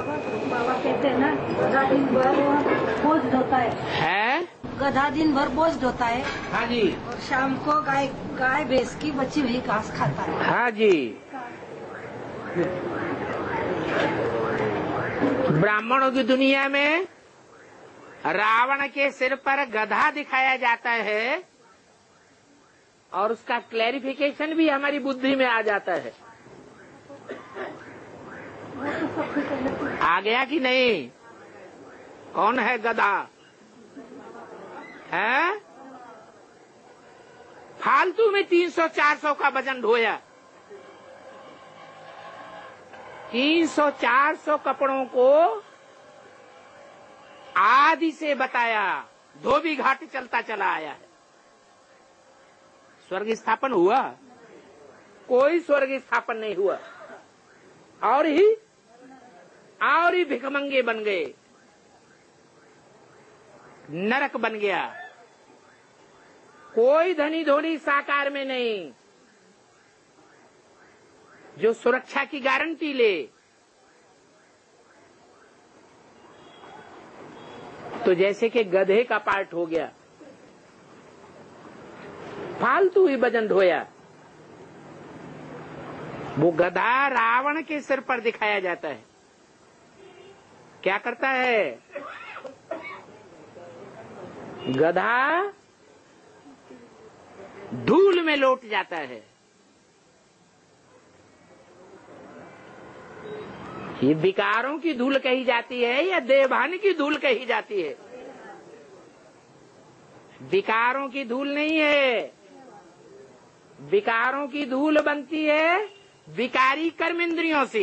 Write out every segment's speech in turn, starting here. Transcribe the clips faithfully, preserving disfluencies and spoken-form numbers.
बाबा कहते हैं ना, गधा दिन भर बोझ ढोता है है गधा दिन भर बोझ ढोता है। हाँ जी। और शाम को गाय गाय भैंस की बची हुई घास खाता है। हाँ जी। ब्राह्मणों की दुनिया में रावण के सिर पर गधा दिखाया जाता है और उसका क्लैरिफिकेशन भी हमारी बुद्धि में आ जाता है। आ गया कि नहीं? कौन है गधा? है फालतू में तीन सौ चार सौ का वजन ढोया। तीन सौ चार सौ कपड़ों को आदि से बताया, धोबी घाट चलता चला आया है। स्वर्ग स्थापन हुआ? कोई स्वर्ग स्थापन नहीं हुआ। और ही और ही भिखमंगे बन गए, नरक बन गया। कोई धनी धोनी साकार में नहीं जो सुरक्षा की गारंटी ले। तो जैसे कि गधे का पार्ट हो गया, फालतू ही वजन ढोया। वो गधा रावण के सिर पर दिखाया जाता है। क्या करता है गधा? धूल में लौट जाता है। ये विकारों की धूल कही जाती है या देवभान की धूल कही जाती है? विकारों की धूल नहीं है। विकारों की धूल बनती है विकारी कर्मेंद्रियों से,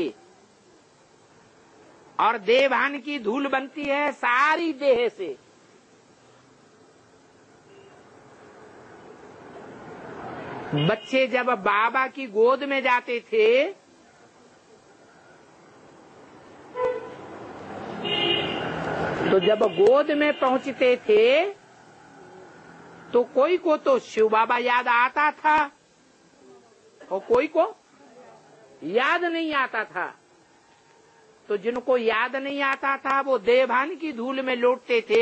और देवभान की धूल बनती है सारी देह से। बच्चे जब बाबा की गोद में जाते थे तो जब गोद में पहुंचते थे तो कोई को तो शिव बाबा याद आता था और कोई को याद नहीं आता था। तो जिनको याद नहीं आता था वो देवभान की धूल में लौटते थे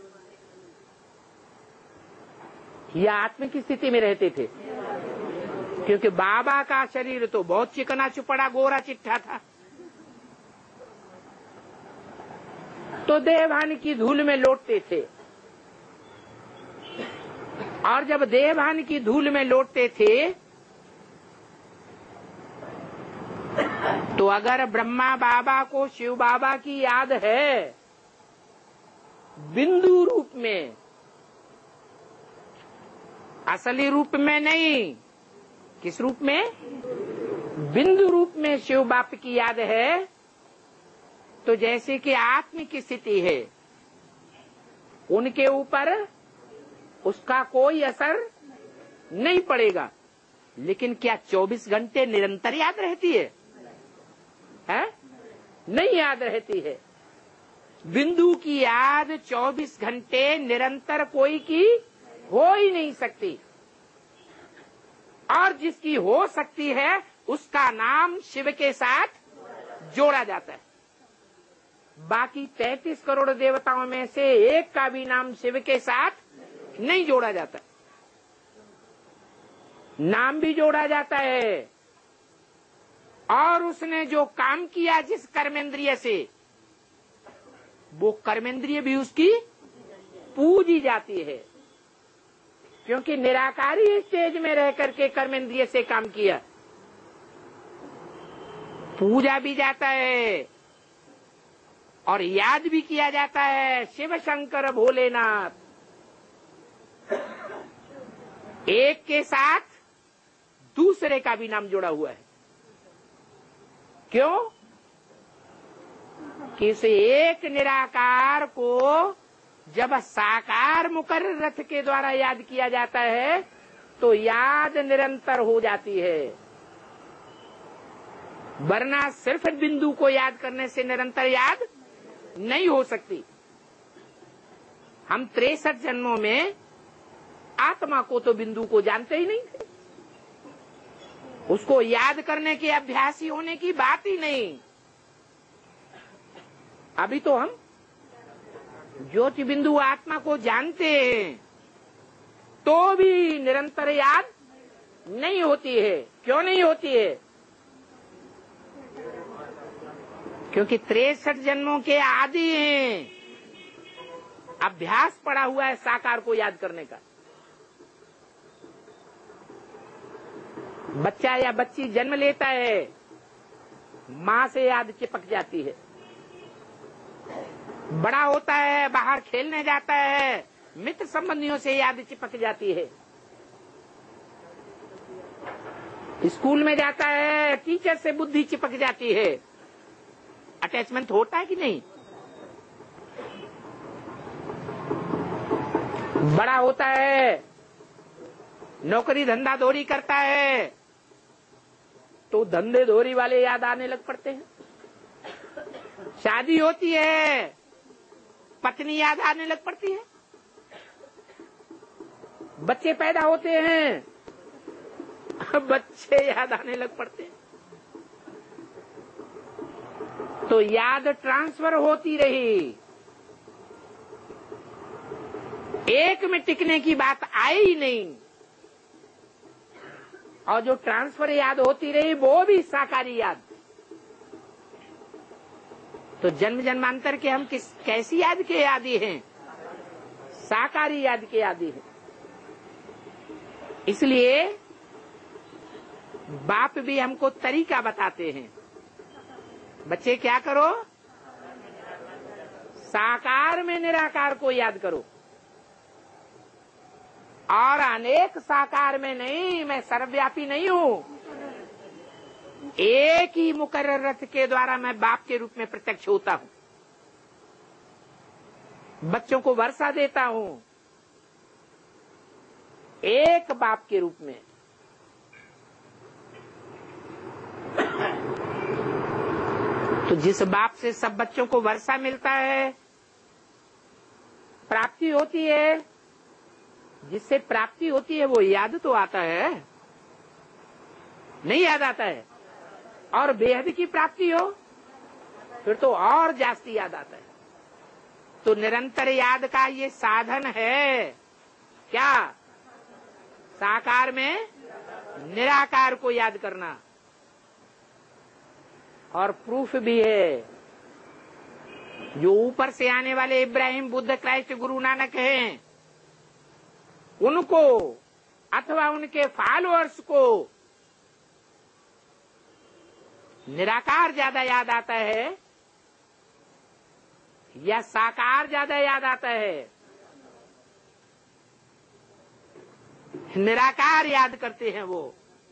या आत्म की स्थिति में रहते थे, क्योंकि बाबा का शरीर तो बहुत चिकना चुपड़ा गोरा चिट्ठा था। तो देवभान की धूल में लौटते थे, और जब देवभान की धूल में लौटते थे तो अगर ब्रह्मा बाबा को शिव बाबा की याद है बिंदु रूप में, असली रूप में नहीं, किस रूप में? बिंदु रूप में शिव बाप की याद है, तो जैसे कि आत्म की स्थिति है उनके ऊपर उसका कोई असर नहीं पड़ेगा। लेकिन क्या चौबीस घंटे निरंतर याद रहती है? है? नहीं याद रहती है। बिंदु की याद चौबीस घंटे निरंतर कोई की हो ही नहीं सकती, और जिसकी हो सकती है उसका नाम शिव के साथ जोड़ा जाता है। बाकी तैंतीस करोड़ देवताओं में से एक का भी नाम शिव के साथ नहीं जोड़ा जाता। नाम भी जोड़ा जाता है, और उसने जो काम किया जिस कर्मेंद्रिय से, वो कर्मेंद्रिय भी उसकी पूजी जाती है, क्योंकि निराकारी स्टेज में रह करके कर्मेंद्रिय से काम किया। पूजा भी जाता है और याद भी किया जाता है। शिव शंकर भोलेनाथ एक के साथ दूसरे का भी नाम जुड़ा हुआ है। क्यों? किसी एक निराकार को जब साकार मुकर्रर रथ के द्वारा याद किया जाता है तो याद निरंतर हो जाती है, वरना सिर्फ बिंदु को याद करने से निरंतर याद नहीं हो सकती। हम तिरसठ जन्मों में आत्मा को तो बिंदु को जानते ही नहीं थे, उसको याद करने के अभ्यासी होने की बात ही नहीं। अभी तो हम ज्योति बिंदु आत्मा को जानते हैं, तो भी निरंतर याद नहीं होती है। क्यों नहीं होती है? क्योंकि तिरसठ जन्मों के आदि हैं। अभ्यास पड़ा हुआ है साकार को याद करने का। बच्चा या बच्ची जन्म लेता है, माँ से याद चिपक जाती है। बड़ा होता है, बाहर खेलने जाता है, मित्र संबंधियों से याद चिपक जाती है। स्कूल में जाता है, टीचर से बुद्धि चिपक जाती है। अटैचमेंट होता है कि नहीं? बड़ा होता है, नौकरी धंधा दौरी करता है, तो धंधे दौरी वाले याद आने लग पड़ते हैं। शादी होती है, पत्नी याद आने लग पड़ती है। बच्चे पैदा होते हैं, बच्चे याद आने लग पड़ते हैं। तो याद ट्रांसफर होती रही, एक में टिकने की बात आई ही नहीं। और जो ट्रांसफर याद होती रही वो भी साकारी याद। तो जन्म जन्मांतर के हम किस कैसी याद के आदी हैं? साकारी याद के आदी हैं। इसलिए बाप भी हमको तरीका बताते हैं, बच्चे क्या करो? साकार में निराकार को याद करो। और अनेक साकार में नहीं, मैं सर्वव्यापी नहीं हूँ। एक ही मुकर्रर रथ के द्वारा मैं बाप के रूप में प्रत्यक्ष होता हूँ, बच्चों को वर्षा देता हूँ एक बाप के रूप में। तो जिस बाप से सब बच्चों को वर्षा मिलता है, प्राप्ति होती है, जिससे प्राप्ति होती है वो याद तो आता है, नहीं याद आता है? और बेहद की प्राप्ति हो फिर तो और जास्ती याद आता है। तो निरंतर याद का ये साधन है क्या? साकार में निराकार को याद करना। और प्रूफ भी है, जो ऊपर से आने वाले इब्राहिम, बुद्ध, क्राइस्ट, गुरु नानक हैं, उनको अथवा उनके फॉलोअर्स को निराकार ज्यादा याद आता है या साकार ज्यादा याद आता है? निराकार याद करते हैं वो।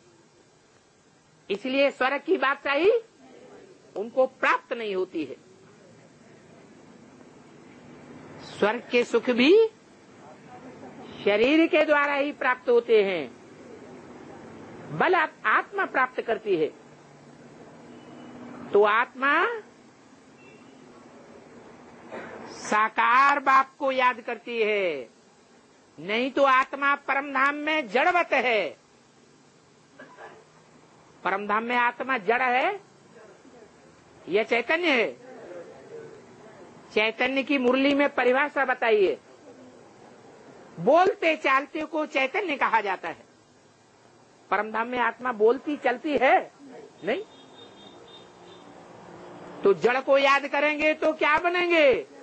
इसलिए स्वर्ग की बादशाही उनको प्राप्त नहीं होती है। स्वर्ग के सुख भी शरीर के द्वारा ही प्राप्त होते हैं, बल आत्मा प्राप्त करती है। तो आत्मा साकार बाप को याद करती है, नहीं तो आत्मा परमधाम में जड़वत है। परमधाम में आत्मा जड़ है या चैतन्य है? चैतन्य की मुरली में परिभाषा बताइए। बोलते चालते को चैतन्य कहा जाता है। परमधाम में आत्मा बोलती चलती है नहीं। तो जड़ को याद करेंगे तो क्या बनेंगे?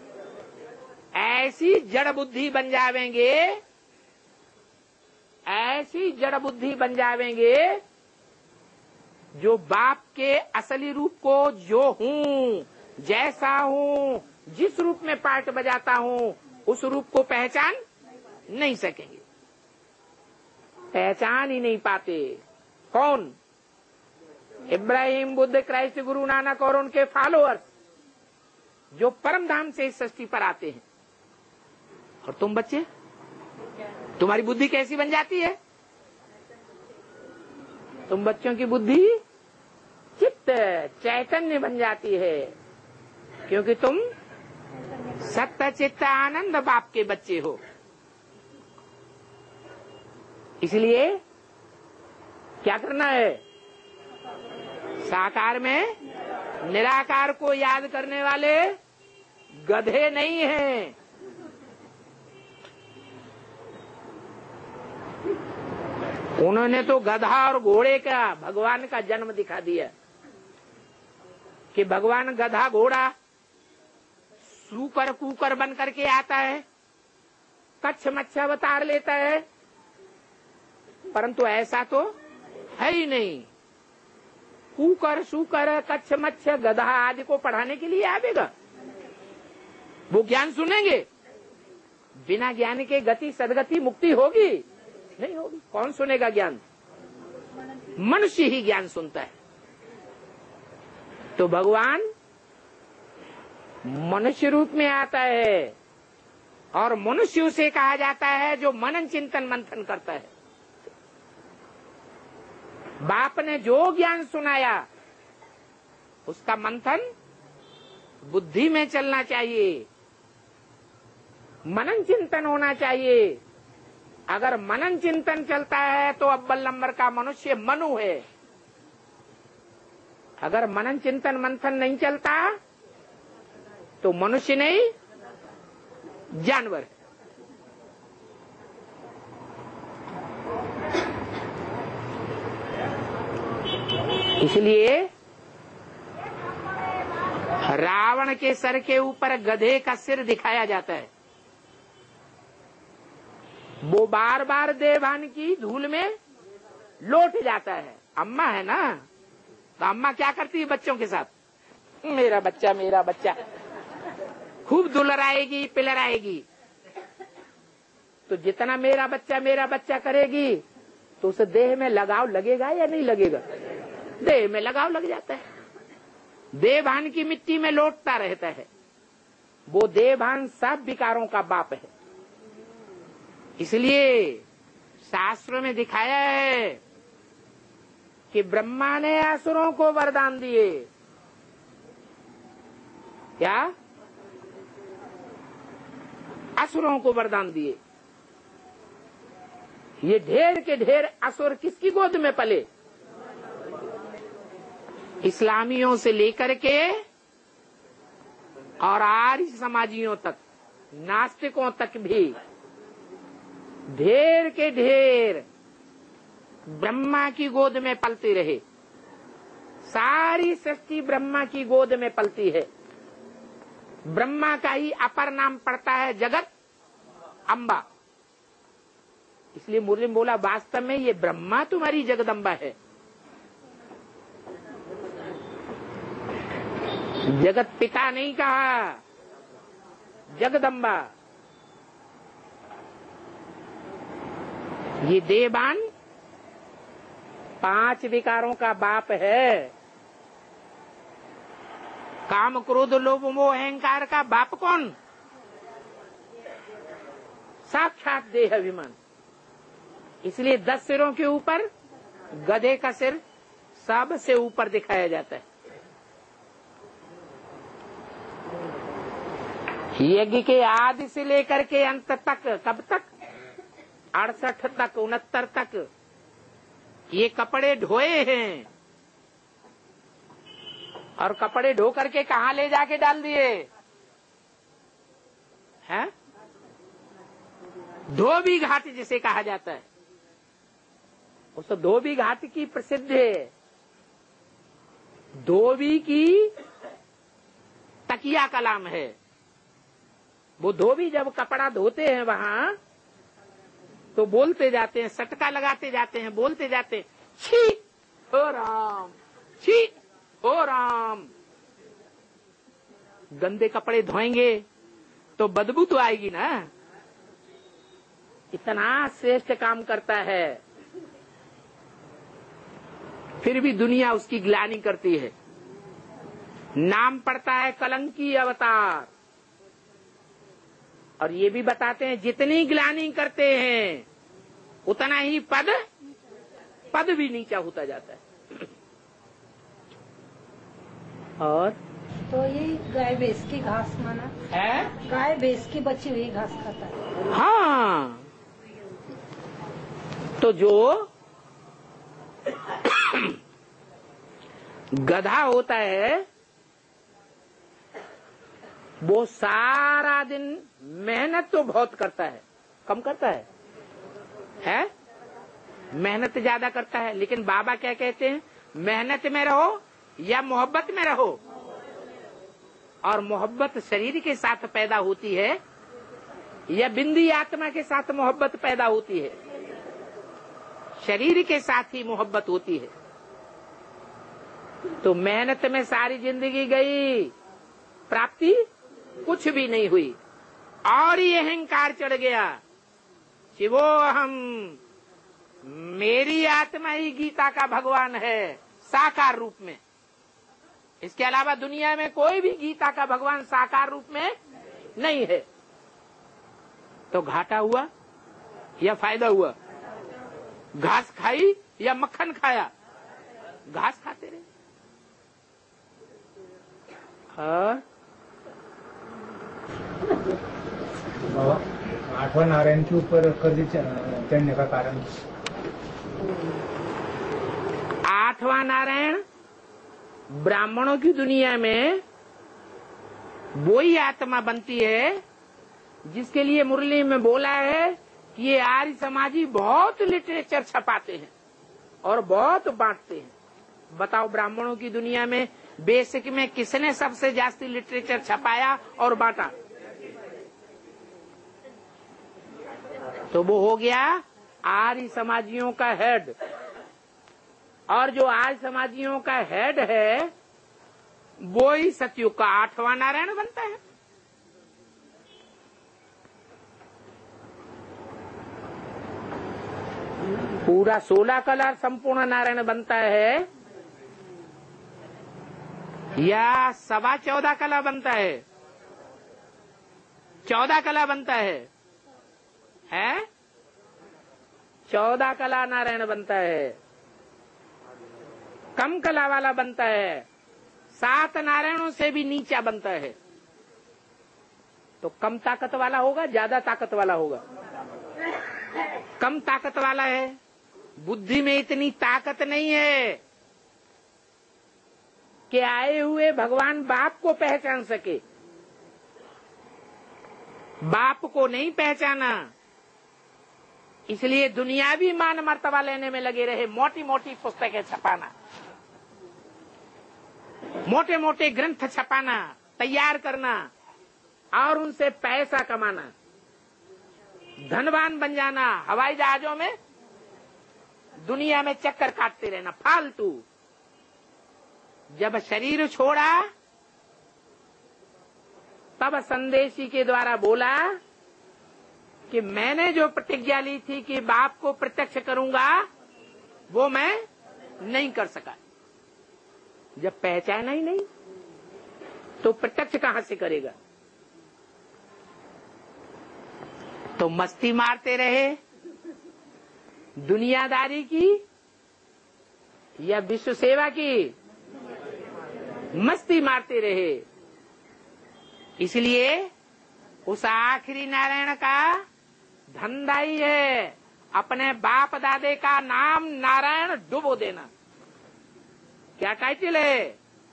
ऐसी जड़ बुद्धि बन जावेंगे, ऐसी जड़ बुद्धि बन जावेंगे जो बाप के असली रूप को, जो हूँ, जैसा हूँ, जिस रूप में पार्ट बजाता हूँ, उस रूप को पहचान नहीं सकेंगे, पहचान ही नहीं पाते। कौन? इब्राहिम, बुद्ध, क्राइस्ट, गुरु नानक और उनके फॉलोअर्स, जो परम धाम से इस सृष्टि पर आते हैं। और तुम बच्चे, तुम्हारी बुद्धि कैसी बन जाती है? तुम बच्चों की बुद्धि चित्त चैतन्य बन जाती है, क्योंकि तुम सत्य चित्त आनंद बाप के बच्चे हो। इसलिए क्या करना है? साकार में निराकार को याद करने वाले गधे नहीं हैं। उन्होंने तो गधा और घोड़े का भगवान का जन्म दिखा दिया कि भगवान गधा घोड़ा सूकर कूकर बन करके आता है, कच्छ मच्छ अवतार लेता है, परंतु ऐसा तो है ही नहीं। कूकर सूकर कच्छ मच्छ गधा आदि को पढ़ाने के लिए आवेगा? वो ज्ञान सुनेंगे? बिना ज्ञान के गति सदगति मुक्ति होगी? नहीं होगी। कौन सुनेगा ज्ञान? मनुष्य ही ज्ञान सुनता है। तो भगवान मनुष्य रूप में आता है और मनुष्य उसे कहा जाता है जो मनन चिंतन मंथन करता है। बाप ने जो ज्ञान सुनाया उसका मंथन बुद्धि में चलना चाहिए, मनन चिंतन होना चाहिए। अगर मनन चिंतन चलता है तो अव्वल नंबर का मनुष्य मनु है। अगर मनन चिंतन मंथन नहीं चलता तो मनुष्य नहीं, जानवर है। इसलिए रावण के सर के ऊपर गधे का सिर दिखाया जाता है। वो बार बार देवान की धूल में लौट जाता है। अम्मा है ना, तो अम्मा क्या करती है बच्चों के साथ? मेरा बच्चा मेरा बच्चा खूब दुलराएगी पिलराएगी। तो जितना मेरा बच्चा मेरा बच्चा करेगी तो उसे देह में लगाव लगेगा या नहीं लगेगा? देह में लगाव लग जाता है। देवभान की मिट्टी में लौटता रहता है। वो देवभान सब विकारों का बाप है। इसलिए शास्त्रों में दिखाया है कि ब्रह्मा ने असुरों को वरदान दिए। क्या? असुरों को वरदान दिए। ये ढेर के ढेर असुर किसकी गोद में पले? इस्लामियों से लेकर के और आर्य समाजियों तक, नास्तिकों तक भी ढेर के ढेर ब्रह्मा की गोद में पलते रहे। सारी सृष्टि ब्रह्मा की गोद में पलती है। ब्रह्मा का ही अपर नाम पड़ता है जगत अम्बा। इसलिए मुरली बोला वास्तव में ये ब्रह्मा तुम्हारी जगदम्बा है। जगत पिता नहीं कहा, जगदम्बा। ये देवान पांच विकारों का बाप है। काम क्रोध लोभ मोह अहंकार का बाप कौन? साक्षात देह अभिमान। इसलिए दस सिरों के ऊपर गधे का सिर सबसे ऊपर दिखाया जाता है। यज्ञ के आदि से लेकर के अंत तक, कब तक? अड़सठ तक, उनहत्तर तक ये कपड़े ढोए हैं। और कपड़े ढो करके कहाँ ले जाके डाल दिए हैं? धोबी घाट जिसे कहा जाता है। उस धोबी घाट की प्रसिद्ध है। धोबी की तकिया कलाम है। वो धोबी जब कपड़ा धोते हैं वहां तो बोलते जाते हैं, सटका लगाते जाते हैं, बोलते जाते हैं, छी हो राम, छी हो राम। गंदे कपड़े धोएंगे तो बदबू तो आएगी ना। इतना श्रेष्ठ काम करता है, फिर भी दुनिया उसकी ग्लानि करती है। नाम पड़ता है कलंकी अवतार। और ये भी बताते हैं जितनी ग्लानि करते हैं उतना ही पद पद भी नीचा होता जाता है। और तो ये गाय भैंस की घास माना है? गाय भैंस की बची हुई घास खाता है। हाँ, तो जो गधा होता है वो सारा दिन मेहनत तो बहुत करता है, कम करता है, है मेहनत ज्यादा करता है, लेकिन बाबा क्या कहते हैं, मेहनत में रहो या मोहब्बत में रहो। और मोहब्बत शरीर के साथ पैदा होती है या बिंदी आत्मा के साथ मोहब्बत पैदा होती है? शरीर के साथ ही मोहब्बत होती है। तो मेहनत में सारी जिंदगी गई, प्राप्ति कुछ भी नहीं हुई, और ये अहंकार चढ़ गया कि वो हम मेरी आत्मा ही गीता का भगवान है साकार रूप में। इसके अलावा दुनिया में कोई भी गीता का भगवान साकार रूप में नहीं है। तो घाटा हुआ या फायदा हुआ? घास खाई या मक्खन खाया? घास खाते रहे। और आठवां नारायण के ऊपर कभी चढ़ने का कारण? आठवां नारायण ब्राह्मणों की दुनिया में वो ही आत्मा बनती है जिसके लिए मुरली में बोला है कि ये आर्य समाजी बहुत लिटरेचर छपाते हैं और बहुत बांटते हैं। बताओ ब्राह्मणों की दुनिया में बेसिक में किसने सबसे जास्ती लिटरेचर छपाया और बांटा? तो वो हो गया आर्य समाजियों का हेड। और जो आर्य समाजियों का हेड है वो ही सतयुग का आठवां नारायण बनता है। पूरा सोलह कला संपूर्ण नारायण बनता है या सवा चौदह कला बनता है? चौदह कला बनता है, है? चौदह कला नारायण बनता है। कम कला वाला बनता है, सात नारायणों से भी नीचा बनता है। तो कम ताकत वाला होगा, ज्यादा ताकत वाला होगा? कम ताकत वाला है। बुद्धि में इतनी ताकत नहीं है कि आए हुए भगवान बाप को पहचान सके। बाप को नहीं पहचाना, इसलिए दुनियावी मान मर्तबा लेने में लगे रहे। मोटी मोटी पुस्तकें छपाना, मोटे मोटे ग्रंथ छपाना, तैयार करना और उनसे पैसा कमाना, धनवान बन जाना, हवाई जहाजों में दुनिया में चक्कर काटते रहना, फालतू। जब शरीर छोड़ा तब संदेशी के द्वारा बोला कि मैंने जो प्रतिज्ञा ली थी कि बाप को प्रत्यक्ष करूंगा वो मैं नहीं कर सका। जब पहचाना ही नहीं तो प्रत्यक्ष कहां से करेगा? तो मस्ती मारते रहे दुनियादारी की या विश्व सेवा की? मस्ती मारते रहे। इसलिए उस आखिरी नारायण का धंधा ही है अपने बाप दादे का नाम नारायण डुबो देना। क्या टाइटल है?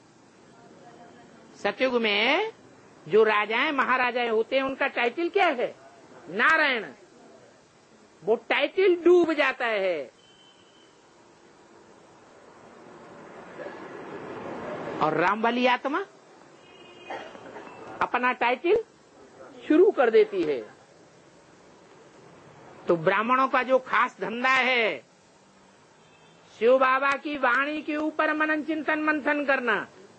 सतयुग में जो राजाएं महाराजाएं होते हैं उनका टाइटल क्या है? नारायण। वो टाइटल डूब जाता है। और राम वाली आत्मा अपना टाइटल शुरू कर देती है। तो ब्राह्मणों का जो खास धंधा है शिव बाबा की वाणी के ऊपर मनन चिंतन मंथन करना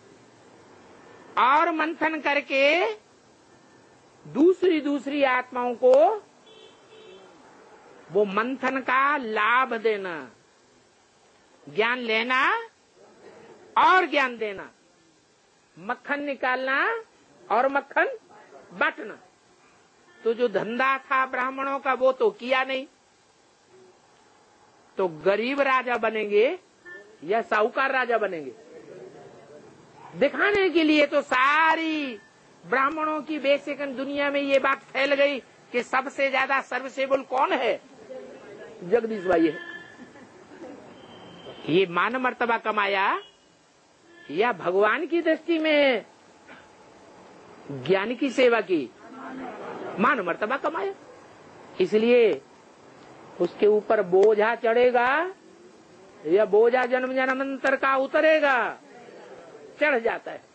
और मंथन करके दूसरी दूसरी आत्माओं को वो मंथन का लाभ देना, ज्ञान लेना और ज्ञान देना, मक्खन निकालना और मक्खन बांटना। तो जो धंधा था ब्राह्मणों का वो तो किया नहीं। तो गरीब राजा बनेंगे या साहूकार राजा बनेंगे? दिखाने के लिए तो सारी ब्राह्मणों की बेसिक दुनिया में ये बात फैल गई कि सबसे ज्यादा सर्विसेबल कौन है? जगदीश भाई है। ये मान मर्तबा कमाया या भगवान की दृष्टि में ज्ञान की सेवा की, मान मर्तबा कमाया। इसलिए उसके ऊपर बोझा चढ़ेगा या बोझा जन्म जन्मांतर का उतरेगा, चढ़ जाता है।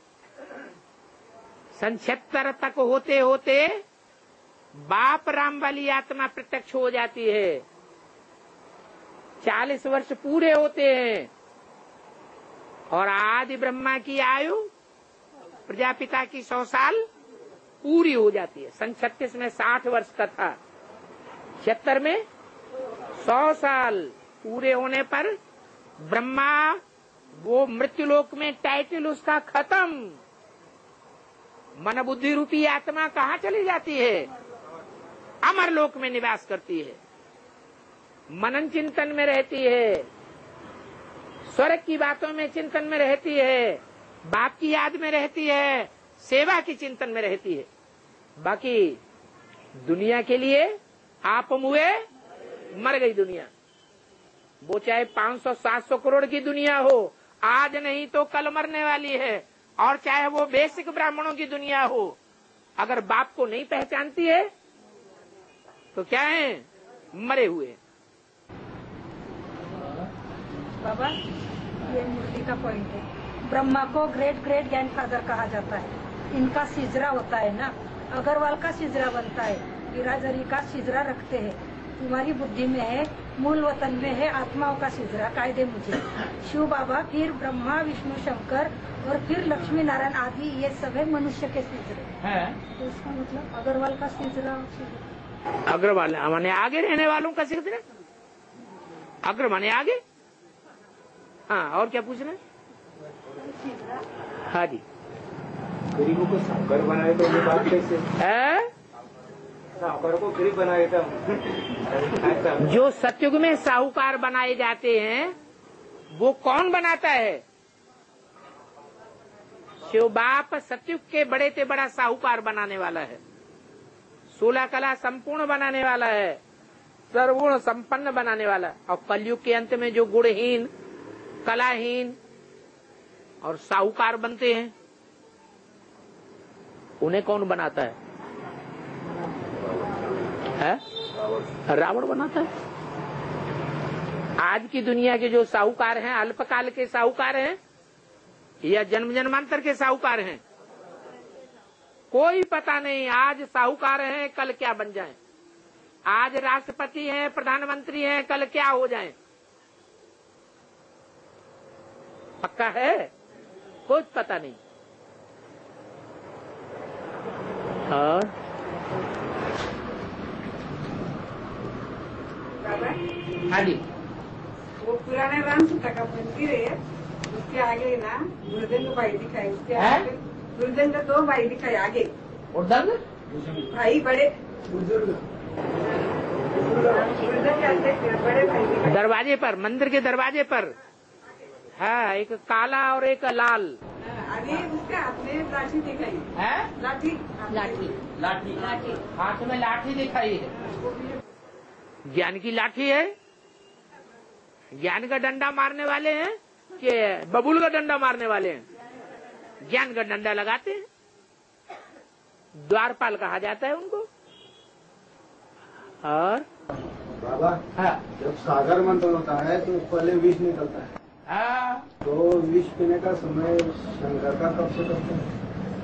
संछत्तर तक होते होते बाप राम वाली आत्मा प्रत्यक्ष हो जाती है। चालीस वर्ष पूरे होते हैं और आदि ब्रह्मा की आयु प्रजापिता की सौ साल पूरी हो जाती है। सन छत्तीस में साठ वर्ष का था, छिहत्तर में सौ साल पूरे होने पर ब्रह्मा वो मृत्युलोक में टाइटल उसका खत्म। मन बुद्धि रूपी आत्मा कहाँ चली जाती है? अमर लोक में निवास करती है, मनन चिंतन में रहती है, स्वर्ग की बातों में चिंतन में रहती है, बाप की याद में रहती है, सेवा की चिंतन में रहती है। बाकी दुनिया के लिए आप मुए मर गई दुनिया। वो चाहे पाँच सौ सात सौ करोड़ की दुनिया हो, आज नहीं तो कल मरने वाली है। और चाहे वो बेसिक ब्राह्मणों की दुनिया हो, अगर बाप को नहीं पहचानती है तो क्या है? मरे हुए। बाबा, ये मुरली का पॉइंट है। ब्रह्मा को ग्रेट ग्रेट ग्रैंडफादर कहा जाता है। इनका सिजरा होता है ना, अग्रवाल का सिजरा बनता है, बिरादरी का सिजरा रखते हैं। तुम्हारी बुद्धि में है, मूल वतन में है आत्माओं का सिजरा, कायदे मुझे। शिव बाबा, फिर ब्रह्मा, विष्णु, शंकर और फिर लक्ष्मी नारायण आदि, ये सब है मनुष्य के सिजरे हैं। तो इसका मतलब अग्रवाल का सिजरा, अग्रवाल माने आगे रहने वालों का सिजरा, अग्र माने आगे। हाँ, और क्या पूछ रहे? हाँ जी, गरीबों को साहूकार बनाए तो ये बात कैसे है? साहूकार को गरीब बनाए तो जो सतयुग में साहूकार बनाए जाते हैं वो कौन बनाता है? शिव बाप सतयुग के बड़े से बड़ा साहूकार बनाने वाला है, सोलह कला संपूर्ण बनाने वाला है, सर्वगुण संपन्न बनाने वाला है। और कलयुग के अंत में जो गुणहीन, कलाहीन और साहूकार बनते हैं उन्हें कौन बनाता है? है? रावण बनाता है। आज की दुनिया के जो साहूकार हैं, अल्पकाल के साहूकार हैं या जन्म जन्मांतर के साहूकार हैं, कोई पता नहीं। आज साहूकार हैं, कल क्या बन जाएं। आज राष्ट्रपति हैं, प्रधानमंत्री हैं, कल क्या हो जाएं। पक्का है? कुछ पता नहीं। और हाँ जी, वो पुराने राम सीता का मंदिर है, उसके आगे ना दुर्गंध भाई दिखाए, उसके आगे दुर्गंध दो भाई दिखाए आगे। और दंग भाई बड़े बड़े भाई दरवाजे पर, मंदिर के दरवाजे पर है, एक काला और एक लाल। अभी उसके हाथ में लाठी दिखाई है, लाठी लाठी लाठी लाठी हाथ में लाठी दिखाई है। ज्ञान की लाठी है। ज्ञान का डंडा मारने वाले हैं कि बबूल का डंडा मारने वाले हैं? ज्ञान का डंडा लगाते हैं, द्वारपाल कहा जाता है उनको। और बाबा, हाँ, जब सागर मंथन होता है तो पहले विष निकलता है। हाँ, तो विष पीने का समय शंकर का कब से कब तक?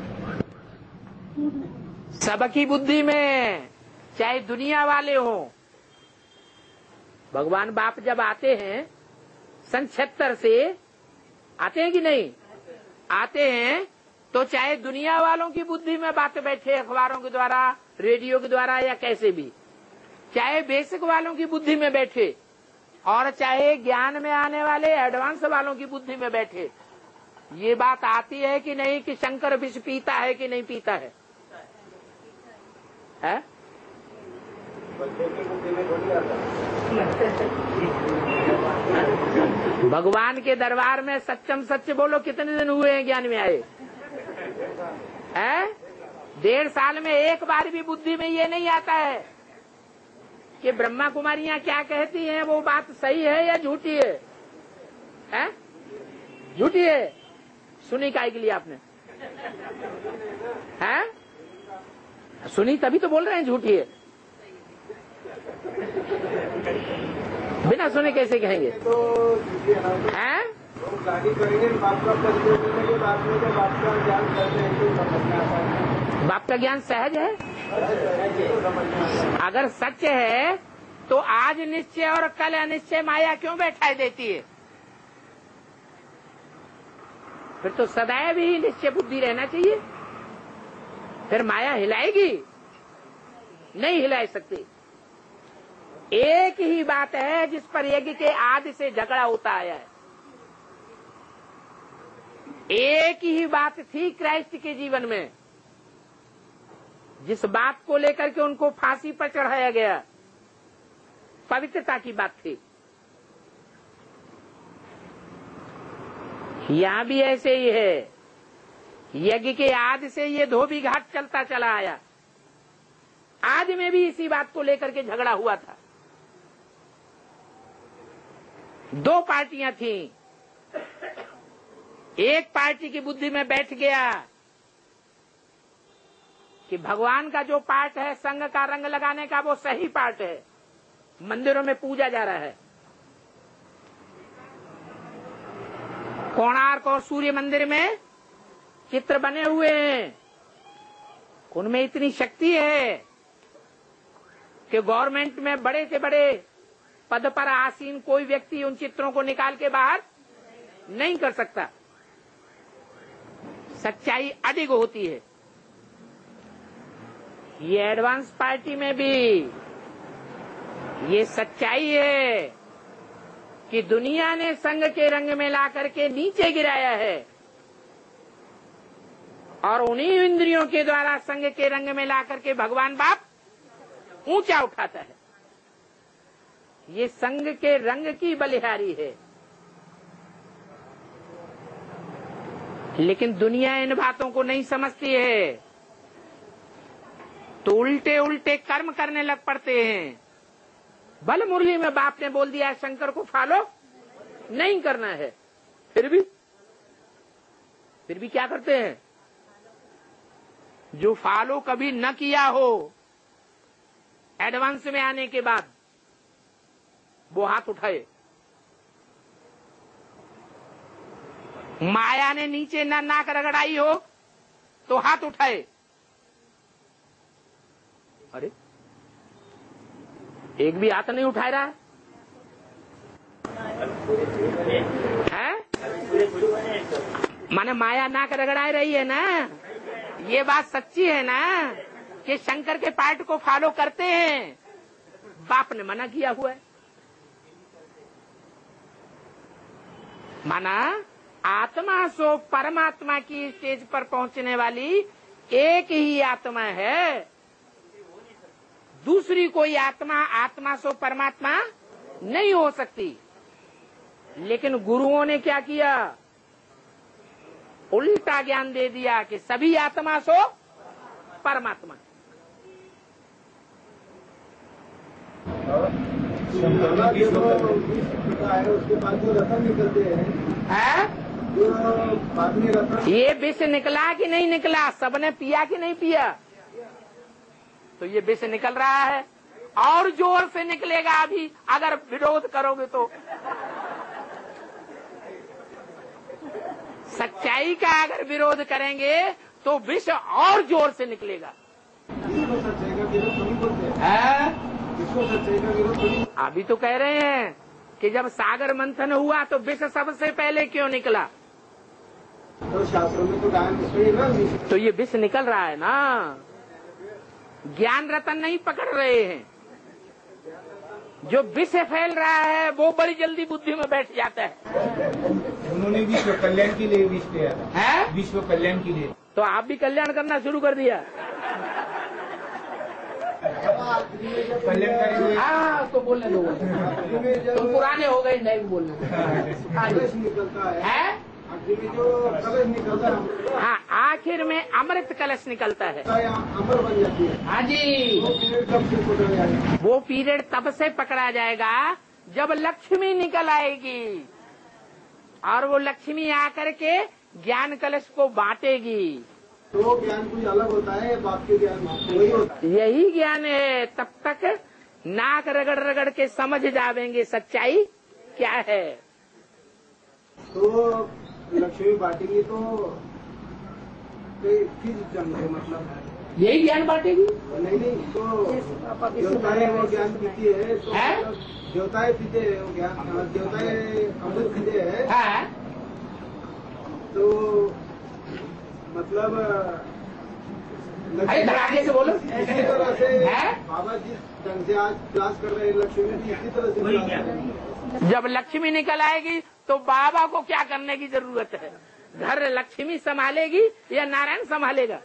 सबकी बुद्धि में, चाहे दुनिया वाले हों, भगवान बाप जब आते हैं सन छिहत्तर से आते हैं कि नहीं आते हैं, तो चाहे दुनिया वालों की बुद्धि में बात बैठे अखबारों के द्वारा, रेडियो के द्वारा या कैसे भी, चाहे बेसिक वालों की बुद्धि में बैठे और चाहे ज्ञान में आने वाले एडवांस वालों की बुद्धि में बैठे, ये बात आती है कि नहीं कि शंकर विष पीता है कि नहीं पीता है? है? भगवान के दरबार में सच्चम सच्च बोलो, कितने दिन हुए हैं ज्ञान में आए? हैं? डेढ़ साल में एक बार भी बुद्धि में ये नहीं आता है कि ब्रह्मा कुमारियां क्या कहती हैं वो बात सही है या झूठी है? हैं? झूठी है। सुनी काय के लिए आपने? है? सुनी तभी तो बोल रहे हैं झूठी है। बिना सुने कैसे कहेंगे? हैं? गाड़ी करेंगे बाप का परिचय बात में जब बाप का ज्ञान करते हैं तो समझ आता है। बाप का ज्ञान सहज है। अगर सच है तो आज निश्चय और कल अनिश्चय माया क्यों बैठाई देती है? फिर तो सदैव ही निश्चय बुद्धि रहना चाहिए। फिर माया हिलाएगी? नहीं हिला सकती। एक ही बात है जिस पर यज्ञ के आदि से झगड़ा होता आया है। एक ही बात थी क्राइस्ट के जीवन में, जिस बात को लेकर के उनको फांसी पर चढ़ाया गया, पवित्रता की बात थी। यहां भी ऐसे ही है। यज्ञ के आदि से ये धोबी घाट चलता चला आया। आज में भी इसी बात को लेकर के झगड़ा हुआ था। दो पार्टियां थीं। एक पार्टी की बुद्धि में बैठ गया कि भगवान का जो पार्ट है संघ का रंग लगाने का, वो सही पार्ट है, मंदिरों में पूजा जा रहा है। कोणार्क और सूर्य मंदिर में चित्र बने हुए हैं, उनमें इतनी शक्ति है कि गवर्नमेंट में बड़े से बड़े पद पर आसीन कोई व्यक्ति उन चित्रों को निकाल के बाहर नहीं कर सकता। सच्चाई अडिग होती है। ये एडवांस पार्टी में भी ये सच्चाई है कि दुनिया ने संघ के रंग में ला करके नीचे गिराया है और उन्हीं इंद्रियों के द्वारा संघ के रंग में ला करके भगवान बाप ऊंचा उठाता है। ये संघ के रंग की बलिहारी है। लेकिन दुनिया इन बातों को नहीं समझती है, तो उल्टे उल्टे कर्म करने लग पड़ते हैं। भले मुरली में बाप ने बोल दिया शंकर को फॉलो नहीं करना है, फिर भी फिर भी क्या करते हैं? जो फॉलो कभी न किया हो एडवांस में आने के बाद, वो हाथ उठाए। माया ने नीचे न नाक रगड़ाई हो तो हाथ उठाए। अरे एक भी हाथ नहीं उठा रहा है? माने माया नाक रगड़ा रही है ना। ये बात सच्ची है ना कि शंकर के पार्ट को फॉलो करते हैं। बाप ने मना किया हुआ है। माना आत्मा सो परमात्मा की स्टेज पर पहुंचने वाली एक ही आत्मा है। दूसरी कोई आत्मा आत्मा सो परमात्मा नहीं हो सकती। लेकिन गुरुओं ने क्या किया? उल्टा ज्ञान दे दिया कि सभी आत्मा सो परमात्मा। उसके बाद जो रतन निकलते हैं, ये विष निकला कि नहीं निकला? सबने पिया कि नहीं पिया? तो ये विष निकल रहा है और जोर से निकलेगा अभी अगर विरोध करोगे तो। सच्चाई का अगर विरोध करेंगे तो विष और जोर से निकलेगा। अभी तो कह रहे हैं कि जब सागर मंथन हुआ तो विष सबसे पहले क्यों निकला? तो शास्त्रों में तो गायन है ना। तो ये विष निकल रहा है ना। ज्ञान रतन नहीं पकड़ रहे हैं। जो विष फैल रहा है वो बड़ी जल्दी बुद्धि में बैठ जाता है। उन्होंने विश्व कल्याण के लिए विष किया था। है? विश्व कल्याण के लिए। तो आप भी कल्याण करना शुरू कर दिया। कल्याणकारी। हाँ तो बोलने दो। तुम पुराने हो गए, नहीं बोलना है। जो कलश निकलता है, हाँ आखिर में अमृत कलश निकलता है। अमर बन जाती है। हाँ जी। वो पीरियड तब से पकड़ा जाएगा जब लक्ष्मी निकल आएगी और वो लक्ष्मी आकर के ज्ञान कलश को बांटेगी। तो वो ज्ञान कुछ अलग होता है, बाप के ज्ञान वही होता है। यही ज्ञान है। तब तक नाक रगड़ रगड़ के समझ जावेंगे सच्चाई क्या है। तो लक्ष्मी बांटेगी तो किस जन्म से मतलब यही ज्ञान बांटेगी। नहीं नहीं तो देवताएं वो ज्ञान पीती है तो है? मतलब देवताएं पीते हैं वो ज्ञान, देवताएं अमृत पीते हैं हाँ। तो मतलब अरे आगे से बोलो। इसी तरह से है? बाबा जिस ढंग से आज क्लास कर रहे हैं लक्ष्मी भी इसी तरह से क्लास कर रहे हैं। जब लक्ष्मी निकल आएगी तो बाबा को क्या करने की जरूरत है? घर लक्ष्मी संभालेगी या नारायण संभालेगा?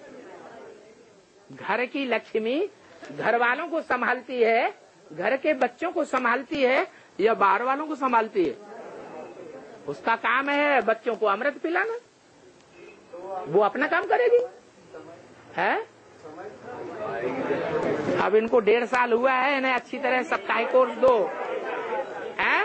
घर की लक्ष्मी घर वालों को संभालती है, घर के बच्चों को संभालती है या बाहर वालों को संभालती है? उसका काम है बच्चों को अमृत पिलाना, वो अपना काम करेगी। है? अब इनको डेढ़ साल हुआ है, इन्हें अच्छी तरह साप्ताहिक कोर्स दो है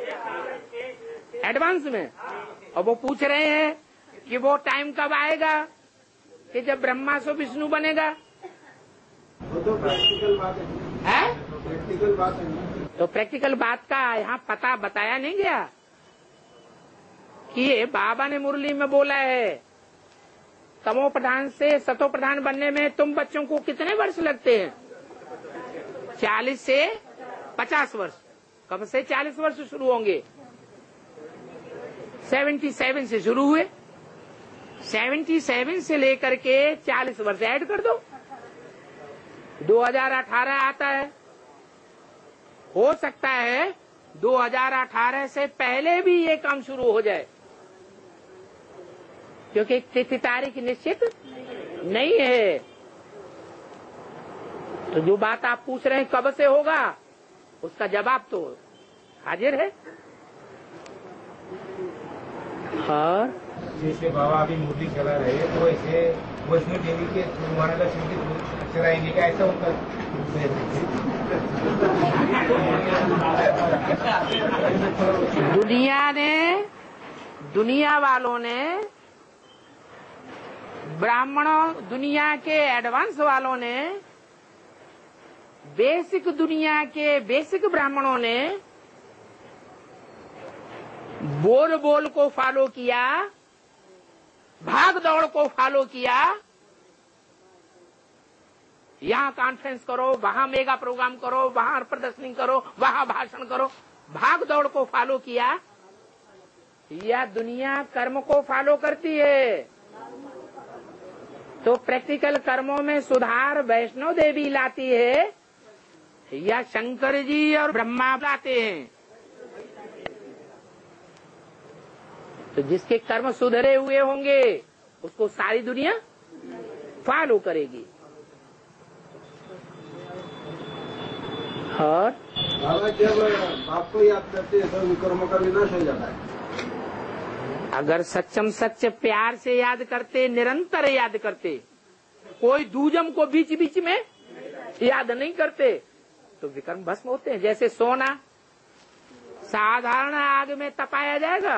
एडवांस में। और वो पूछ रहे हैं कि वो टाइम कब आएगा कि जब ब्रह्मा से विष्णु बनेगा। वो तो प्रैक्टिकल बात है, है? प्रैक्टिकल बात है। तो प्रैक्टिकल बात का यहाँ पता बताया नहीं गया कि ये बाबा ने मुरली में बोला है तमो प्रधान से सतो प्रधान बनने में तुम बच्चों को कितने वर्ष लगते हैं? चालीस से पचास वर्ष। कब से चालीस वर्ष शुरू होंगे? सेवेंटी सेवन से शुरू हुए। सेवेंटी सेवन से लेकर के चालीस वर्ष ऐड कर दो, दो हजार अठारह आता है। हो सकता है दो हजार अठारह से पहले भी ये काम शुरू हो जाए, क्योंकि तिथि तारीख निश्चित नहीं है। तो जो बात आप पूछ रहे हैं कब से होगा, उसका जवाब तो हाजिर है। और जैसे बाबा अभी मुरली चला रहे हैं तो ऐसे वैष्णो देवी के महाराज लक्ष्मी के चलाएंगे क्या? ऐसा होगा? दुनिया ने दुनिया वालों ने ब्राह्मणों, दुनिया के एडवांस वालों ने, बेसिक दुनिया के बेसिक ब्राह्मणों ने बोल बोल को फॉलो किया, भाग दौड़ को फॉलो किया। यहाँ कॉन्फ्रेंस करो, वहाँ मेगा प्रोग्राम करो, वहाँ प्रदर्शनी करो, वहाँ भाषण करो, भाग दौड़ को फॉलो किया। या दुनिया कर्म को फॉलो करती है। तो प्रैक्टिकल कर्मों में सुधार वैष्णो देवी लाती है या शंकर जी और ब्रह्मा लाते हैं? तो जिसके कर्म सुधरे हुए होंगे उसको सारी दुनिया फॉलो करेगी। और बाबा जब आपको याद करते हैं तो विकर्मों का विनाश हो जाता है। अगर सच्चम सच्च प्यार से याद करते, निरंतर याद करते, कोई दूजम को बीच बीच में याद नहीं करते, तो विकर्म भस्म होते हैं। जैसे सोना साधारण आग में तपाया जाएगा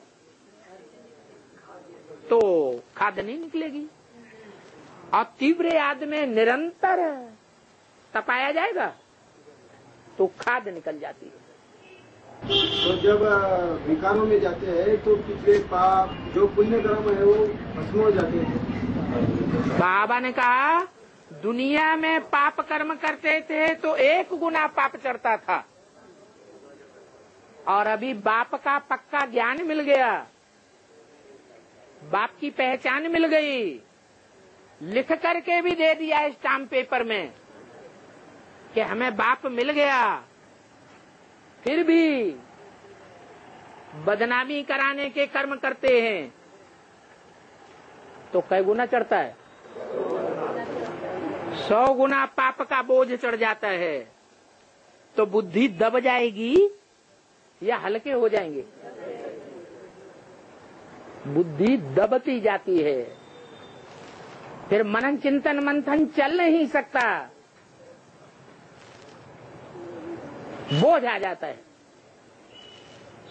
तो खाद नहीं निकलेगी, और तीव्र आग में निरंतर तपाया जाएगा तो खाद निकल जाती है। तो जब विकारों में जाते हैं तो पिछले पाप जो पुण्य कर्म है वो भस्म हो जाते हैं। बाबा ने कहा दुनिया में पाप कर्म करते थे तो एक गुना पाप चढ़ता था, और अभी बाप का पक्का ज्ञान मिल गया, बाप की पहचान मिल गई, लिख करके भी दे दिया स्टाम्प पेपर में कि हमें बाप मिल गया, फिर भी बदनामी कराने के कर्म करते हैं तो कै गुना चढ़ता है? सौ गुना पाप का बोझ चढ़ जाता है। तो बुद्धि दब जाएगी या हल्के हो जाएंगे? बुद्धि दबती जाती है, फिर मनन चिंतन मंथन चल नहीं सकता, बोझ आ जाता है,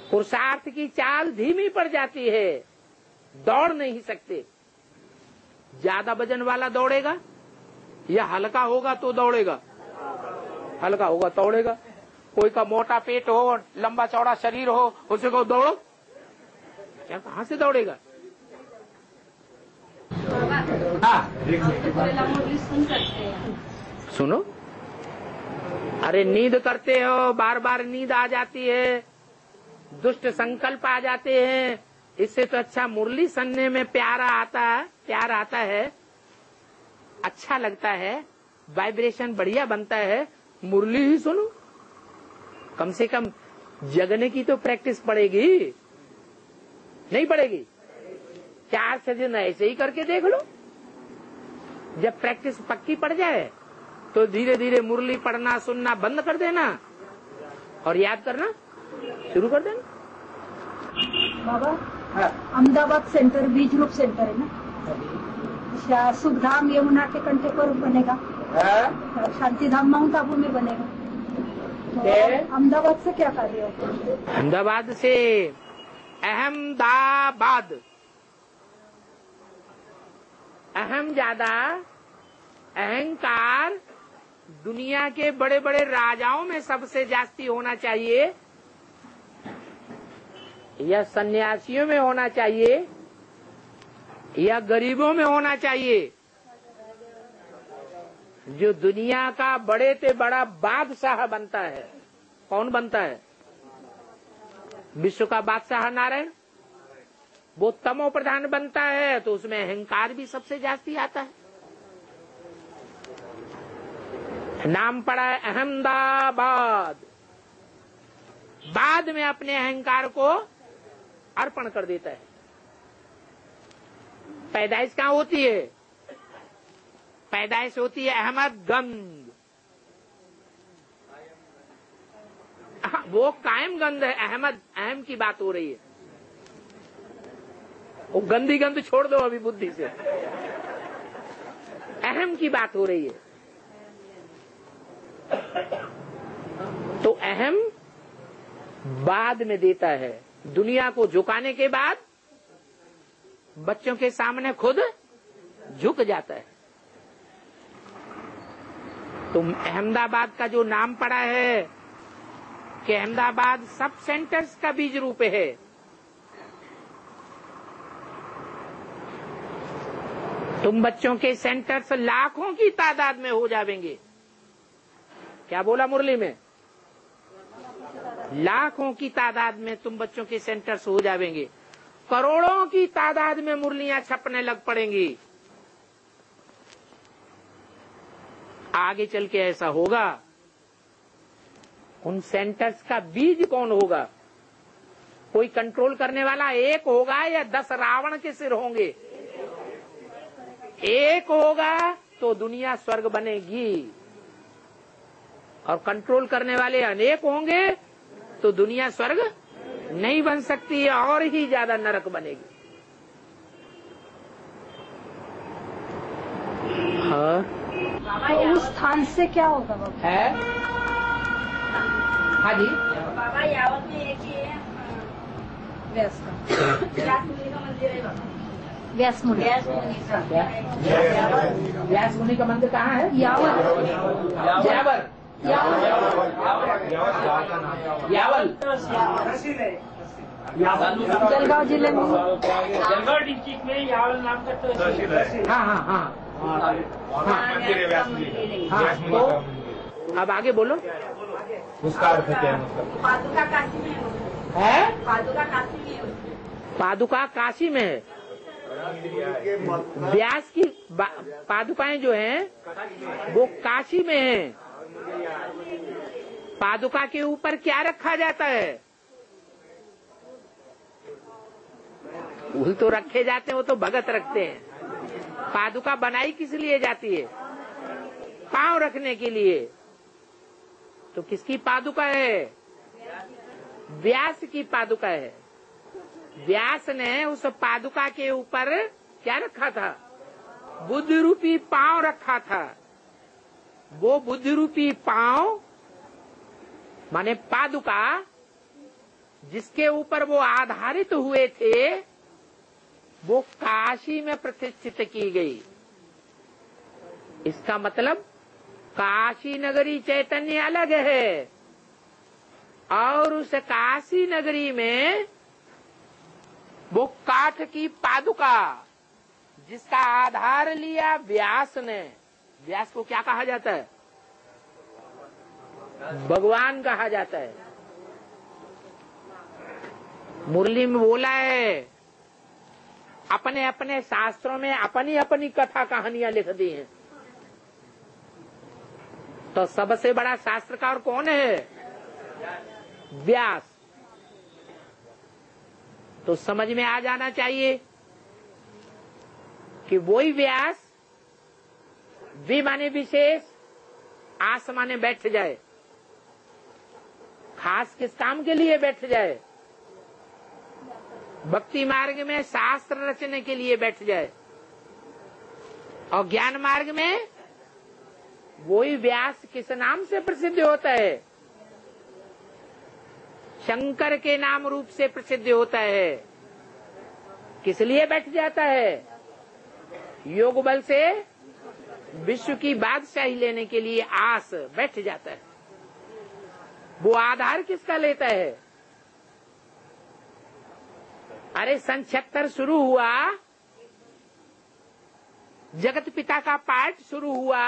पुरुषार्थ की चाल धीमी पड़ जाती है, दौड़ नहीं सकते। ज्यादा वजन वाला दौड़ेगा या हल्का होगा तो दौड़ेगा? हल्का होगा दौड़ेगा। कोई का मोटा पेट हो, लंबा चौड़ा शरीर हो, उसे को दौड़ो, क्या कहाँ से दौड़ेगा? हाँ सुनो, अरे नींद करते हो, बार बार नींद आ जाती है, दुष्ट संकल्प आ जाते हैं, इससे तो अच्छा मुरली सुनने में प्यारा आता है, प्यार आता है, अच्छा लगता है, वाइब्रेशन बढ़िया बनता है, मुरली ही सुनो। कम से कम जगने की तो प्रैक्टिस पड़ेगी, नहीं पड़ेगी? चार छह दिन ऐसे ही करके देख लो, जब प्रैक्टिस पक्की पड़ जाए तो धीरे धीरे मुरली पढ़ना सुनना बंद कर देना और याद करना शुरू कर देना। बाबा, हाँ। अहमदाबाद सेंटर बीज रूप सेंटर है ना, सुखधाम यमुना के कंटे पर बनेगा, हाँ? शांतिधाम माउंट आबू में बनेगा, तो अहमदाबाद से क्या कार्य होगा? अहमदाबाद से अहमदाबाद, अहम ज्यादा, अहंकार दुनिया के बड़े बड़े राजाओं में सबसे जास्ती होना चाहिए या सन्यासियों में होना चाहिए या गरीबों में होना चाहिए? जो दुनिया का बड़े से बड़ा बादशाह बनता है, कौन बनता है? विश्व का बादशाह नारायण, वो तमो प्रधान बनता है तो उसमें अहंकार भी सबसे जास्ती आता है। नाम पड़ा है अहमदाबाद, बाद में अपने अहंकार को अर्पण कर देता है। पैदाइश कहाँ होती है? पैदाइश होती है अहमदगंज, वो कायम गंध है। अहमद, अहम की बात हो रही है, वो गंदी गंध छोड़ दो अभी बुद्धि से, अहम की बात हो रही है। तो अहम बाद में देता है, दुनिया को झुकाने के बाद बच्चों के सामने खुद झुक जाता है। तो अहमदाबाद का जो नाम पड़ा है कि अहमदाबाद सब सेंटर्स का बीज रूप है। तुम बच्चों के सेंटर्स लाखों की तादाद में हो जाएंगे। क्या बोला मुरली में? लाखों की तादाद में तुम बच्चों के सेंटर्स हो जाएंगे, करोड़ों की तादाद में मुरलियां छपने लग पड़ेंगी। आगे चल के ऐसा होगा, उन सेंटर्स का बीज कौन होगा? कोई कंट्रोल करने वाला एक होगा या दस रावण के सिर होंगे? एक होगा तो दुनिया स्वर्ग बनेगी, और कंट्रोल करने वाले अनेक होंगे तो दुनिया स्वर्ग नहीं बन सकती है, और ही ज्यादा नरक बनेगी। हाँ, तो उस स्थान से क्या होगा बाबा? है? हाँ जी बाबा, यावत में एक ही है व्यास का, व्यास मुनि का मंदिर है बाबा। व्यास मुनि, व्यास मुनि का व्यास मुनि का मंदिर कहाँ है? यावत, यावर, यावल, जलगांव जिले में। जलगांव डिस्ट्रिक्ट में यावल नाम का तहसील है। हाँ हाँ हाँ मंदिर है व्यास मुनि का। हाँ, व्यास मुनि का मंदिर। अब आगे बोलो। उसका अर्थ क्या है? मतलब पादुका काशी में है। है? पादुका काशी में है। पादुका काशी में है। व्यास की पादुकाएं जो हैं वो काशी में हैं। पादुका के ऊपर क्या रखा जाता है? फूल तो रखे जाते हैं, वो तो भगत रखते हैं। पादुका बनाई किस लिए जाती है? पांव रखने के लिए। तो किसकी पादुका है? व्यास की पादुका है। व्यास ने उस पादुका के ऊपर क्या रखा था? बुद्धि रूपी पांव रखा था। वो बुद्धि रूपी पांव माने पादुका, जिसके ऊपर वो आधारित हुए थे, वो काशी में प्रतिष्ठित की गई। इसका मतलब काशी नगरी चैतन्य अलग है और उस काशी नगरी में वो काठ की पादुका जिसका आधार लिया व्यास ने। व्यास को क्या कहा जाता है? भगवान कहा जाता है। मुरली में बोला है, अपने अपने शास्त्रों में अपनी अपनी कथा कहानियां लिख दी हैं। तो सबसे बड़ा शास्त्रकार कौन है? व्यास। तो समझ में आ जाना चाहिए कि वही व्यास वि माने विशेष, आस माने बैठ जाए। खास किस काम के लिए बैठ जाए? भक्ति मार्ग में शास्त्र रचने के लिए बैठ जाए और ज्ञान मार्ग में वही व्यास किस नाम से प्रसिद्ध होता है? शंकर के नाम रूप से प्रसिद्ध होता है। किस लिए बैठ जाता है? योग बल से विश्व की बादशाही लेने के लिए आस बैठ जाता है। वो आधार किसका लेता है? अरे सन छिहत्तर शुरू हुआ, जगत पिता का पाठ शुरू हुआ,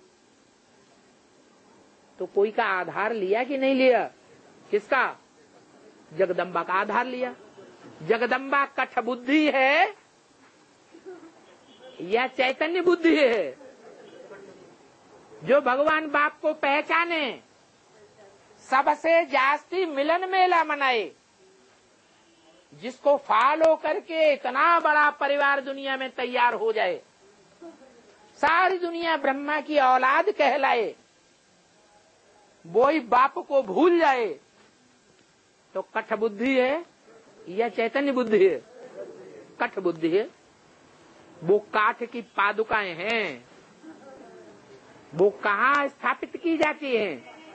तो कोई का आधार लिया कि नहीं लिया? किसका? जगदम्बा का आधार लिया। जगदम्बा कठ बुद्धि है या चैतन्य बुद्धि है? जो भगवान बाप को पहचाने, सबसे जास्ती मिलन मेला मनाए, जिसको फॉलो करके इतना बड़ा परिवार दुनिया में तैयार हो जाए, सारी दुनिया ब्रह्मा की औलाद कहलाए, वो ही बाप को भूल जाए, तो कठ बुद्धि है या चैतन्य बुद्धि है? कठ बुद्धि है। वो काठ की पादुकाएं हैं, वो कहाँ स्थापित की जाती हैं?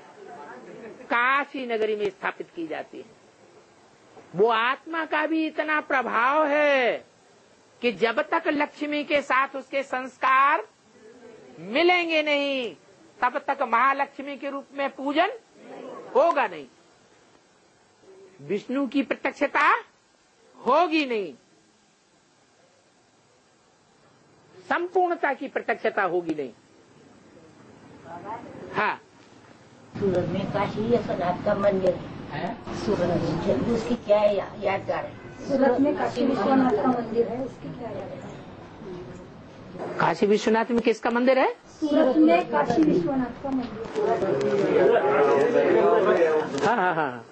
काशी नगरी में स्थापित की जाती है। वो आत्मा का भी इतना प्रभाव है कि जब तक लक्ष्मी के साथ उसके संस्कार मिलेंगे नहीं, तब तक महालक्ष्मी के रूप में पूजन होगा नहीं, विष्णु की प्रत्यक्षता होगी नहीं, संपूर्णता की प्रत्यक्षता होगी नहीं। हाँ, सूरत में काशी विश्वनाथ का मंदिर है। सूरत में उसकी क्या या, यादगार है? सूरत में काशी विश्वनाथ का मंदिर है, उसकी क्या यादगार है? काशी विश्वनाथ में किसका मंदिर है? सूरत में काशी विश्वनाथ का मंदिर। हाँ हाँ हाँ।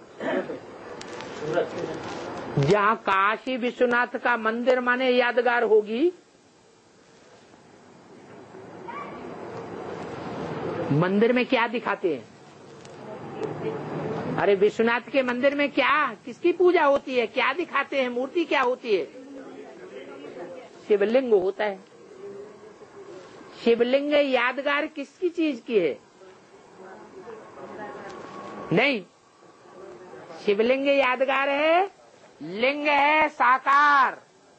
जहाँ काशी विश्वनाथ का मंदिर माने यादगार होगी, मंदिर में क्या दिखाते हैं? अरे विश्वनाथ के मंदिर में क्या, किसकी पूजा होती है? क्या दिखाते हैं? मूर्ति क्या होती है? शिवलिंग होता है। शिवलिंग यादगार किसकी चीज की है? नहीं, शिवलिंग यादगार है, लिंग है साकार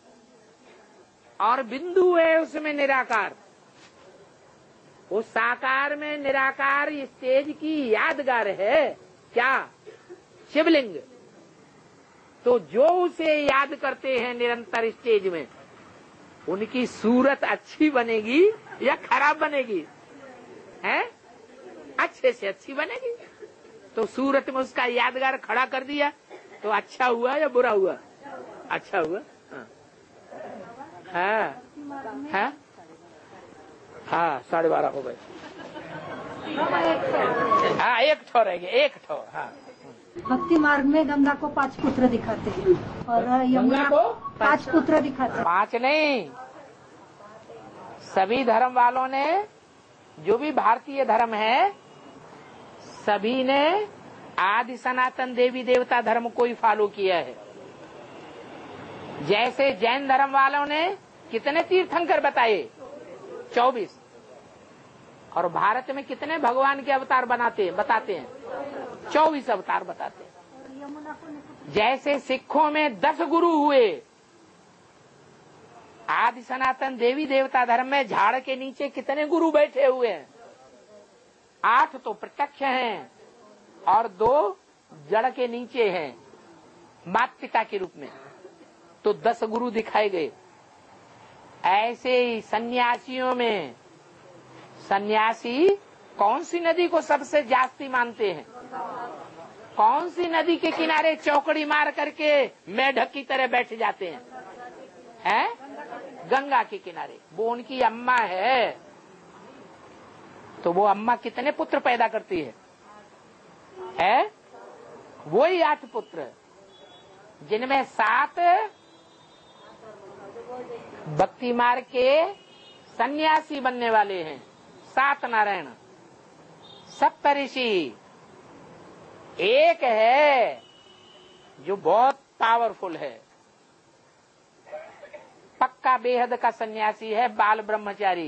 और बिंदु है उसमें निराकार। उस साकार में निराकार स्टेज की यादगार है क्या? शिवलिंग। तो जो उसे याद करते हैं निरंतर स्टेज में, उनकी सूरत अच्छी बनेगी या खराब बनेगी? है अच्छे से अच्छी बनेगी। तो सूरत में उसका यादगार खड़ा कर दिया तो अच्छा हुआ या बुरा हुआ? अच्छा हुआ। हाँ हाँ हाँ, साढ़े बारह हो गए। हाँ, एक ठो रह गया, एक ठो। हाँ, भक्ति मार्ग में गंगा को पांच पुत्र दिखाते हैं और यमुना को पांच पुत्र दिखाते हैं। पांच नहीं, सभी धर्म वालों ने, जो भी भारतीय धर्म है, सभी ने आदि सनातन देवी देवता धर्म को ही फॉलो किया है। जैसे जैन धर्म वालों ने कितने तीर्थंकर बताए? चौबीस। और भारत में कितने भगवान के अवतार बनाते हैं बताते हैं? चौबीस अवतार बताते हैं। जैसे सिखों में दस गुरु हुए, आदि सनातन देवी देवता धर्म में झाड़ के नीचे कितने गुरु बैठे हुए हैं? आठ तो प्रत्यक्ष हैं और दो जड़ के नीचे हैं माता पिता के रूप में, तो दस गुरु दिखाए गए। ऐसे ही सन्यासियों में सन्यासी कौन सी नदी को सबसे जास्ती मानते हैं? कौन सी नदी के किनारे चौकड़ी मार करके मेढक की तरह बैठ जाते हैं? हैं? गंगा के किनारे। वो उनकी अम्मा है, तो वो अम्मा कितने पुत्र पैदा करती है? है वही आठ पुत्र, जिनमें सात भक्ति मार्ग के सन्यासी बनने वाले हैं, सात नारायण, सप्त ऋषि। एक है जो बहुत पावरफुल है, पक्का बेहद का सन्यासी है, बाल ब्रह्मचारी।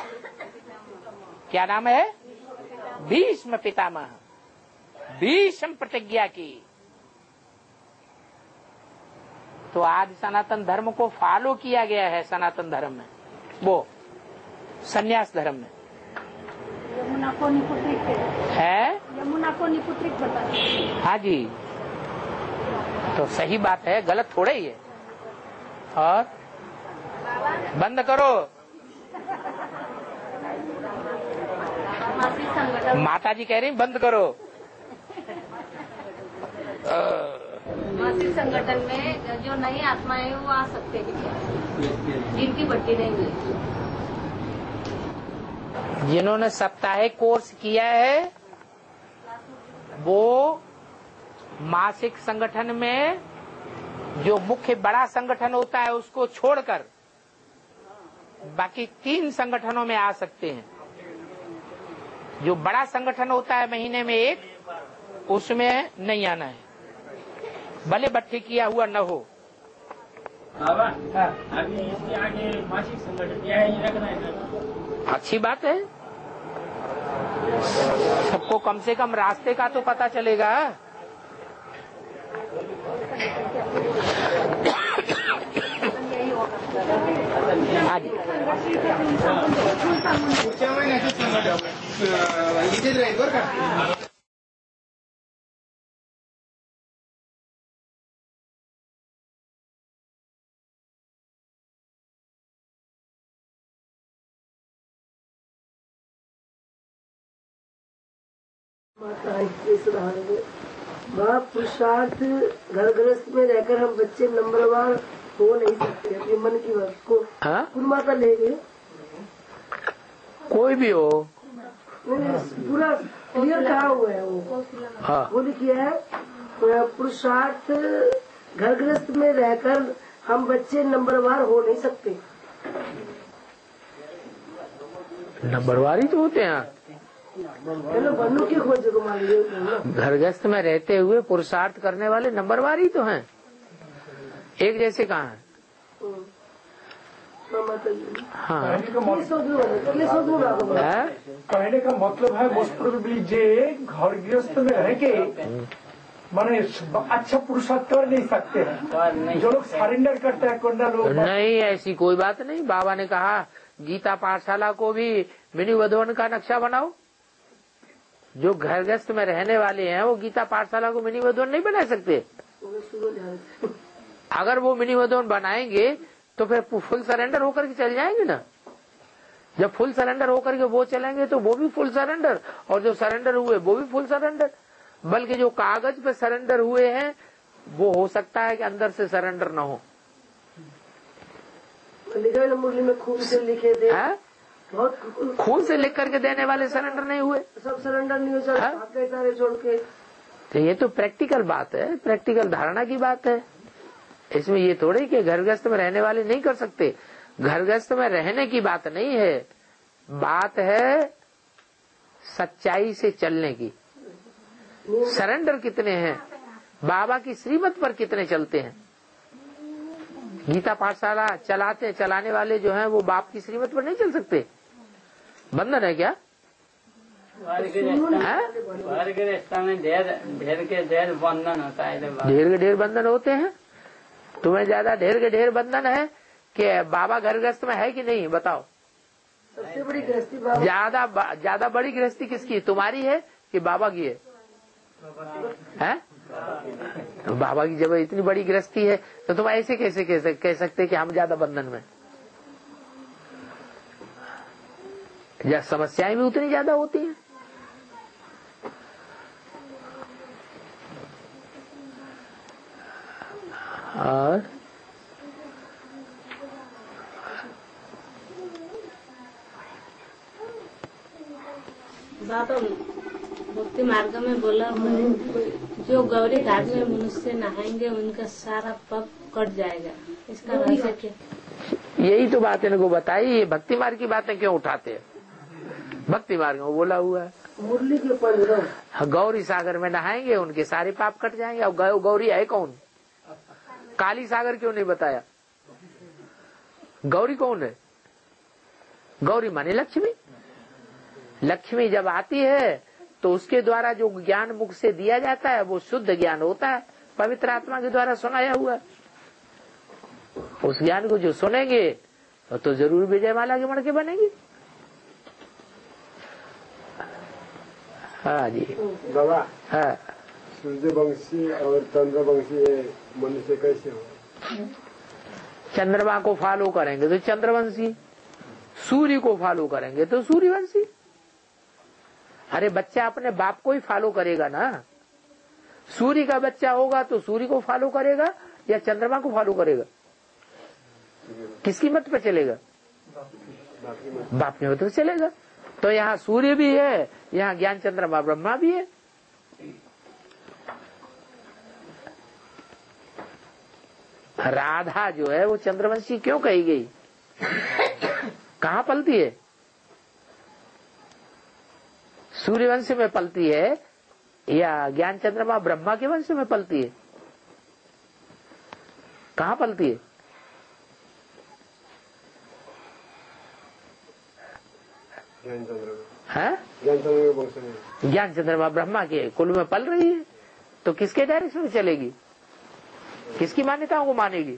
क्या नाम है? भीष्म पितामह। भीष्म प्रतिज्ञा की। तो आज सनातन धर्म को फॉलो किया गया है, सनातन धर्म में, वो सन्यास धर्म में यमुना को निपुत्रिक है। यमुना को निपुत्रिक बताते। हाँ जी, तो सही बात है, गलत थोड़ा ही है। और बंद करो, माता जी कह रही बंद करो। मासिक संगठन में जो नई आत्माएं हैं वो आ सकते हैं, जिनकी भर्ती नहीं हुई। जिन्होंने साप्ताहिक कोर्स किया है वो मासिक संगठन में जो मुख्य बड़ा संगठन होता है उसको छोड़कर बाकी तीन संगठनों में आ सकते हैं। जो बड़ा संगठन होता है महीने में एक, उसमें नहीं आना है, भले बट्टी किया हुआ न हो। बाबा अभी इसके आगे मासिक संगठन क्या है, ये रखना है। अच्छी बात है, सबको कम से कम रास्ते का तो पता चलेगा। आज इथेच राहील बरं का. वह पुरुषार्थ घर गृहस्थ में रहकर हम बच्चे नंबरवार हो नहीं सकते। अपने मन की बात को कुल माता ले गए, कोई भी हो पूरा क्लियर कहा हुआ है वो। हाँ। वो लिखिए है पुरुषार्थ घर गृहस्थ में रहकर हम बच्चे नंबरवार हो नहीं सकते। नंबरवार ही तो होते हैं। बनू की खोज को मान लीजिए, घर गृहस्थ में रहते हुए पुरुषार्थ करने वाले नंबरवार ही तो हैं, एक जैसे कहाँ है। हाँ, कहने का मतलब है मोस्ट प्रोबेबली जे घर गृहस्थ में रह के माने अच्छा पुरुषार्थ कर नहीं सकते हैं, जो लोग सरेंडर करते हैं कोंडा लोग। नहीं, ऐसी कोई बात नहीं। बाबा ने कहा गीता पाठशाला को भी मिनी वधवन का नक्शा बनाओ। जो घर गृहस्थ में रहने वाले हैं वो गीता पाठशाला को मिनी वधवन नहीं बना सकते। अगर वो मिनी वधवन बनाएंगे तो फिर फुल सरेंडर होकर के चल जाएंगे ना। जब फुल सरेंडर होकर के वो चलेंगे तो वो भी फुल सरेंडर, और जो सरेंडर हुए वो भी फुल सरेंडर। बल्कि जो कागज पे सरेंडर हुए हैं वो हो सकता है कि अंदर से सरेंडर न हो। मुरली में खून से लिखे थे, बहुत खून से लिख करके देने वाले सरेंडर नहीं हुए, सब सरेंडर नहीं हुए, सारे छोड़ के। तो ये तो प्रैक्टिकल बात है, प्रैक्टिकल धारणा की बात है। इसमें ये थोड़ी कि घर गृहस्थ में रहने वाले नहीं कर सकते। घर गृहस्थ में रहने की बात नहीं है, बात है सच्चाई से चलने की। सरेंडर कितने हैं, बाबा की श्रीमत पर कितने चलते हैं। गीता पाठशाला चलाते चलाने वाले जो हैं वो बाप की श्रीमत पर नहीं चल सकते। बंधन है क्या? ढेर के ढेर बंधन होता है, ढेर के ढेर बंधन होते हैं। तुम्हें ज्यादा ढेर के ढेर बंधन है कि बाबा घर गृहस्थ में है कि नहीं, बताओ। सबसे बड़ी गृहस्थी बाबा। ज्यादा ज्यादा बड़ी गृहस्थी किसकी, तुम्हारी है कि बाबा की है? है? बाबा की जब इतनी बड़ी गृहस्थी है तो तुम ऐसे कैसे कह, कह सकते कि हम ज्यादा बंधन में? या समस्याएं भी उतनी ज्यादा होती हैं। और बाबा भक्ति मार्ग में बोला हुआ है, जो गौरी घाट में मनुष्य नहाएंगे उनका सारा पाप कट जाएगा। इसका रहस्य क्या? यही तो बात इनको बताई। ये भक्ति मार्ग की बातें क्यों उठाते हैं? भक्ति मार्ग में बोला हुआ है मुरली के ऊपर गौरी सागर में नहाएंगे उनके सारे पाप कट जाएंगे। अब गौ, गौरी है कौन? काली सागर क्यों नहीं बताया? गौरी कौन है? गौरी माने लक्ष्मी। लक्ष्मी जब आती है तो उसके द्वारा जो ज्ञान मुख से दिया जाता है वो शुद्ध ज्ञान होता है, पवित्र आत्मा के द्वारा सुनाया हुआ। उस ज्ञान को जो सुनेंगे तो जरूर विजयमाला के मणके बनेंगे। हाँ जी बाबा। हाँ, सूर्यवंशी और चंद्रवंशी मनुष्य कैसे हो? चंद्रमा को फॉलो करेंगे तो चंद्रवंशी, सूर्य को फॉलो करेंगे तो सूर्यवंशी। अरे बच्चा अपने बाप को ही फॉलो करेगा ना। सूर्य का बच्चा होगा तो सूर्य को फॉलो करेगा या चंद्रमा को फॉलो करेगा? किसकी मत पे चलेगा? बाप की मत पे चलेगा। तो यहाँ सूर्य भी है, यहाँ ज्ञान चंद्रमा ब्रह्मा भी है। राधा जो है वो चंद्रवंशी क्यों कही गई? कहाँ पलती है? सूर्य वंश में पलती है या ज्ञान चंद्रमा ब्रह्मा के वंश में पलती है? कहाँ पलती है? ज्ञान चंद्रमा। है? ज्ञान चंद्रमा के वंश में। ज्ञान चंद्रमा ब्रह्मा के कुल में पल रही है तो किसके डायरेक्शन में चलेगी? किसकी मान्यताओं को मानेगी?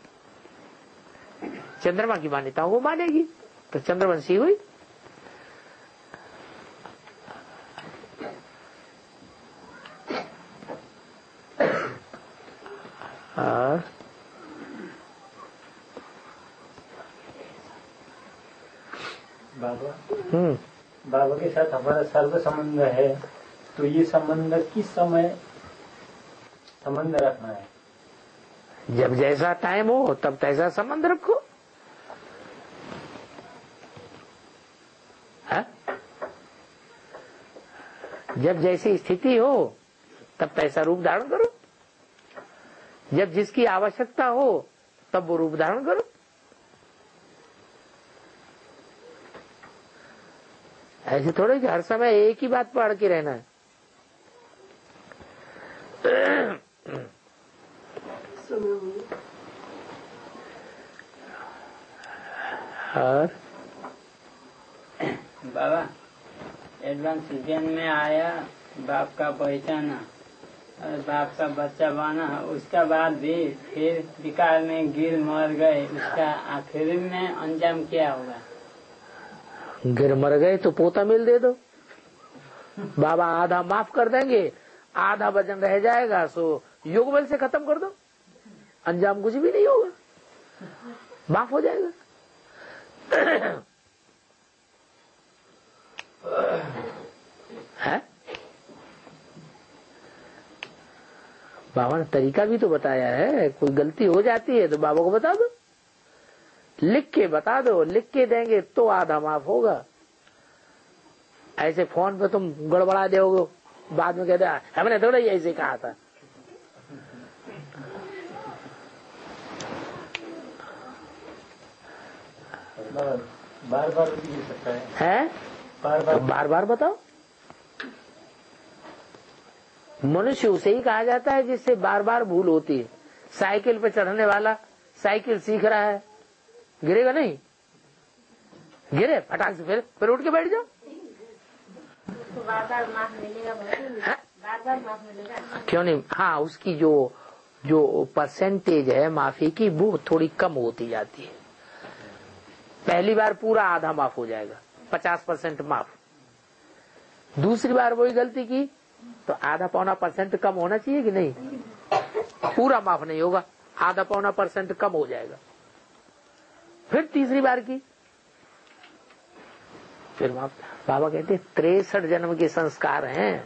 चंद्रमा की मान्यताओं को मानेगी तो चंद्रवंशी हुई। और बाबा हम्म बाबा के साथ हमारा सर्व संबंध है, तो ये संबंध किस समय संबंध रखना है? जब जैसा टाइम हो तब तैसा संबंध रखो। है? जब जैसी स्थिति हो तब तैसा रूप धारण करो। जब जिसकी आवश्यकता हो तब वो रूप धारण करो। ऐसे थोड़े कि हर समय एक ही बात पढ़ के रहना है। और बाबा एडवांस ज्ञान में आया, बाप का पहचाना और बाप का बच्चा बना, उसका बाद भी फिर विकार में गिर मर गए, उसका आखिर में अंजाम क्या होगा? गिर मर गए तो पोता मिल दे दो। बाबा आधा माफ कर देंगे, आधा वजन रह जाएगा, सो योग बल से खत्म कर दो, अंजाम कुछ भी नहीं होगा, माफ हो जाएगा। है? बाबा ने तरीका भी तो बताया है। कोई गलती हो जाती है तो बाबा को बता दो, लिख के बता दो, लिख के देंगे तो आधा माफ होगा। ऐसे फोन पे तुम गड़बड़ा दोगे, बाद में कहते हमने थोड़ा ही ऐसे कहा था। बार बार मिल सकता है, है? बार बार बार बार बताओ। मनुष्य उसे ही कहा जाता है जिससे बार बार भूल होती है। साइकिल पे चढ़ने वाला साइकिल सीख रहा है, गिरेगा नहीं? गिरे फटाक से फिर फिर उठ के बैठ जाओ। तो बार बार माफ मिलेगा? बार बार माफ मिलेगा? क्यों नहीं? हाँ, उसकी जो जो परसेंटेज है माफी की वो थोड़ी कम होती जाती है। पहली बार पूरा आधा माफ हो जाएगा, पचास परसेंट माफ। दूसरी बार वही गलती की तो आधा पौना परसेंट कम होना चाहिए कि नहीं? पूरा माफ नहीं होगा, आधा पौना परसेंट कम हो जाएगा। फिर तीसरी बार की, फिर माफ। बाबा कहते तिरसठ जन्म के संस्कार हैं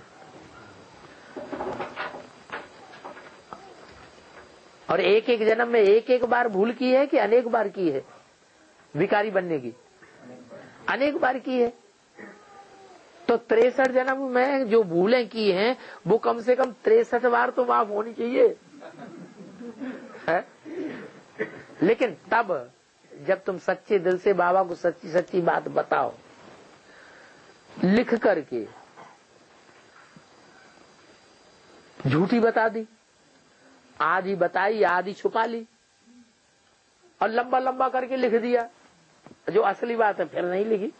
और एक एक जन्म में एक एक बार भूल की है कि अनेक बार की है? भिखारी बनने की अनेक बार की है। तो तिरसठ जन्म में जो भूलें की हैं वो कम से कम तिरसठ बार तो माफ होनी चाहिए है? लेकिन तब जब तुम सच्चे दिल से बाबा को सच्ची सच्ची बात बताओ, लिख करके झूठी बता दी, आधी बताई आधी छुपा ली और लंबा लंबा करके लिख दिया, जो असली बात है फिर नहीं लिखी।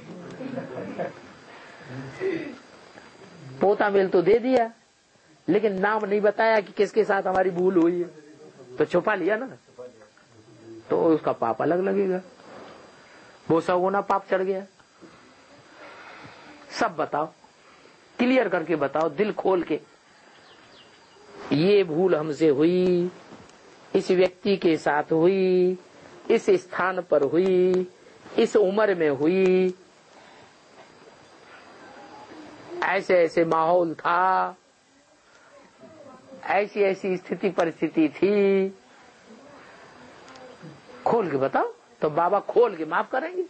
पोता मेल तो दे दिया लेकिन नाम नहीं बताया कि किसके साथ हमारी भूल हुई है, तो छुपा लिया ना, तो उसका पाप अलग लगेगा, वो सौ गुना पाप चढ़ गया। सब बताओ, क्लियर करके बताओ, दिल खोल के, ये भूल हमसे हुई, इस व्यक्ति के साथ हुई, इस स्थान पर हुई, इस उम्र में हुई, ऐसे ऐसे माहौल था, ऐसी ऐसी स्थिति परिस्थिति थी, खोल के बताओ तो बाबा खोल के माफ करेंगे,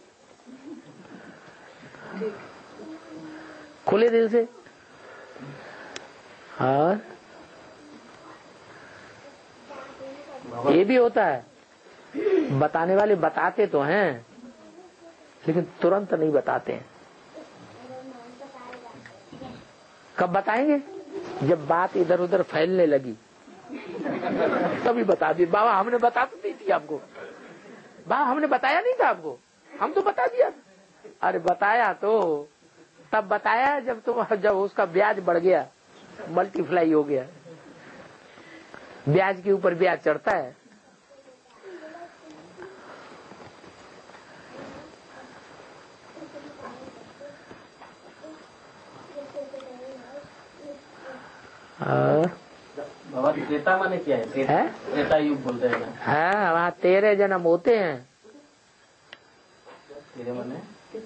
खुले दिल से। और ये भी होता है, बताने वाले बताते तो हैं लेकिन तुरंत नहीं बताते हैं। कब बताएंगे? जब बात इधर उधर फैलने लगी तभी बता दी। बाबा हमने बता तो दी थी आपको, बाबा हमने बताया नहीं था आपको, हम तो बता दिया। अरे बताया तो तब बताया जब तुम जब उसका ब्याज बढ़ गया, मल्टीप्लाई हो गया, ब्याज के ऊपर ब्याज चढ़ता है। और बाबा त्रेता माने क्या है? त्रेता, त्रेता युग बोलते हैं ना? हाँ, वहाँ तेरह जन्म होते हैं। तेरह माने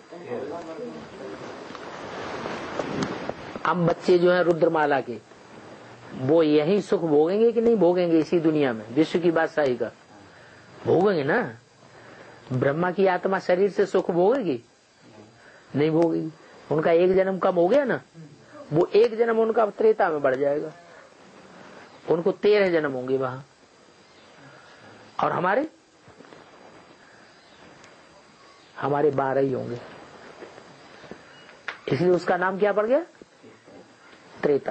हम बच्चे जो हैं रुद्रमाला के, वो यही सुख भोगेंगे कि नहीं भोगेंगे? इसी दुनिया में विश्व की बादशाही का भोगेंगे ना। ब्रह्मा की आत्मा शरीर से सुख भोगेगी? नहीं भोगेगी। उनका एक जन्म कम हो गया ना, वो एक जन्म उनका त्रेता में बढ़ जाएगा, उनको तेरह जन्म होंगे वहां। और हमारे हमारे बारह ही होंगे, इसलिए उसका नाम क्या पड़ गया? त्रेता।